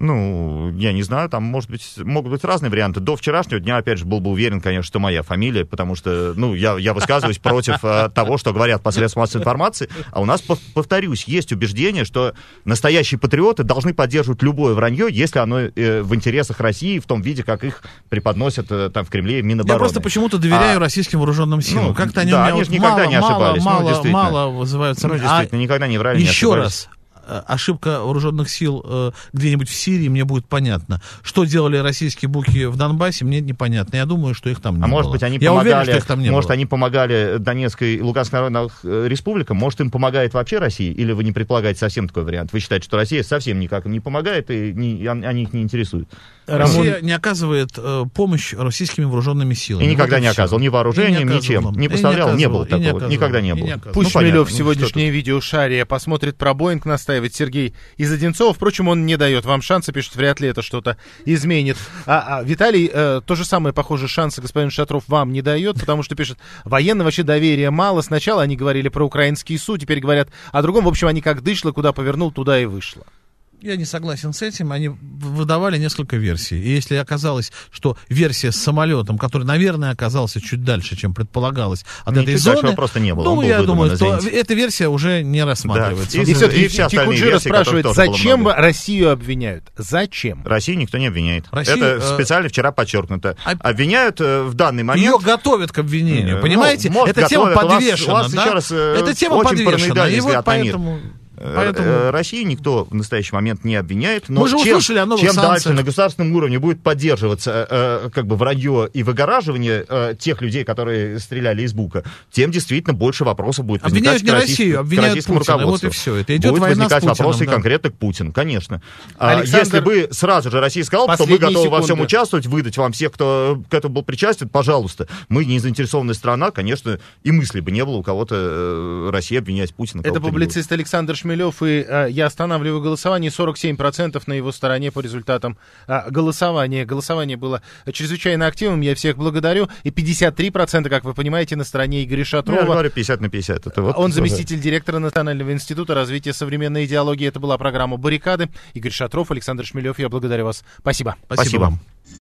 Ну, я не знаю, там, может быть, могут быть разные варианты. До вчерашнего дня, опять же, был бы уверен, конечно, что моя фамилия, потому что, ну, я, я высказываюсь против uh, того, что говорят посредством массовой информации, а у нас, повторюсь, есть убеждение, что настоящие патриоты должны поддерживать любое вранье, если оно э, в интересах России, в том виде, как их преподносят э, там в Кремле Минобороны. Я просто почему-то доверяю а, российским вооруженным силам. Ну, Как-то они да, у меня они вот же никогда мало, не ошибались. Мало, ну, мало, мало вызывают сомнения. Ну, действительно, а никогда не врали, еще не раз. Ошибка вооруженных сил э, где-нибудь в Сирии, мне будет понятно. Что делали российские буки в Донбассе, мне непонятно. Я думаю, что их там не а было. может быть, они Я помогали, уверен, что их там не может, было. они помогали Донецкой и Луганской народным республикам, может, им помогает вообще Россия, или вы не предполагаете совсем такой вариант? Вы считаете, что Россия совсем никак им не помогает, и не, они их не интересуют? Россия Рамон... не оказывает э, помощь российскими вооруженными силами. И никогда вот не оказывал, ни вооружением, не ничем. Не поставлял, не, не было такого, не никогда не было. Не Пусть ну, Шмелев сегодняшнее видео шария посмотрит про Боинг, настаивает Сергей из Одинцова. Впрочем, он не дает вам шанса, пишет, вряд ли это что-то изменит. А, а Виталий, э, то же самое, похоже, шанса господин Шатров вам не дает, потому что пишет, военным вообще доверия мало. Сначала они говорили про украинский суд, теперь говорят о другом. В общем, они как дышло, куда повернул, туда и вышло. Я не согласен с этим. Они выдавали несколько версий. И если оказалось, что версия с самолетом, который, наверное, оказался чуть дальше, чем предполагалось, от ну, этой зоны, просто не было. Ну, я выдуман, думаю, что эта версия уже не рассматривается. Да. И, и, и, и Тикуджира спрашивает, зачем Россию обвиняют? Зачем? Россию никто не обвиняет. Россию, это э... специально вчера подчеркнуто. Обвиняют э, в данный момент... Ее готовят к обвинению, э, понимаете? Ну, Эта тема подвешена. У вас, у вас да? еще раз, э, Эта тема подвешена. И вот поэтому... Поэтому... Россию никто в настоящий момент не обвиняет, но Мы же чем, услышали о новых чем санкциях. дальше на государственном уровне будет поддерживаться э, как бы вранье и выгораживание э, тех людей, которые стреляли из бука, тем действительно больше вопросов будет возникать обвиняют не к, российск... Россию, к российскому Путина, руководству. Вот и все. Это идет будут война возникать с Путиным, вопросы да. конкретно к Путину, конечно. Александр... Если бы сразу же Россия сказала, что мы готовы секунды. во всем участвовать, выдать вам всех, кто к этому был причастен, пожалуйста. Мы не заинтересованная страна, конечно, и мысли бы не было у кого-то э, России обвинять Путина. Это публицист Александр Шмелев, и э, я останавливаю голосование. сорок семь процентов на его стороне по результатам а, голосования. Голосование было чрезвычайно активным, я всех благодарю. И пятьдесят три процента, как вы понимаете, на стороне Игоря Шатрова. Я говорю пятьдесят на пятьдесят. Это вот Он заместитель директора Национального института развития современной идеологии. Это была программа «Баррикады». Игорь Шатров, Александр Шмелев. Я благодарю вас. Спасибо. Спасибо. Спасибо вам.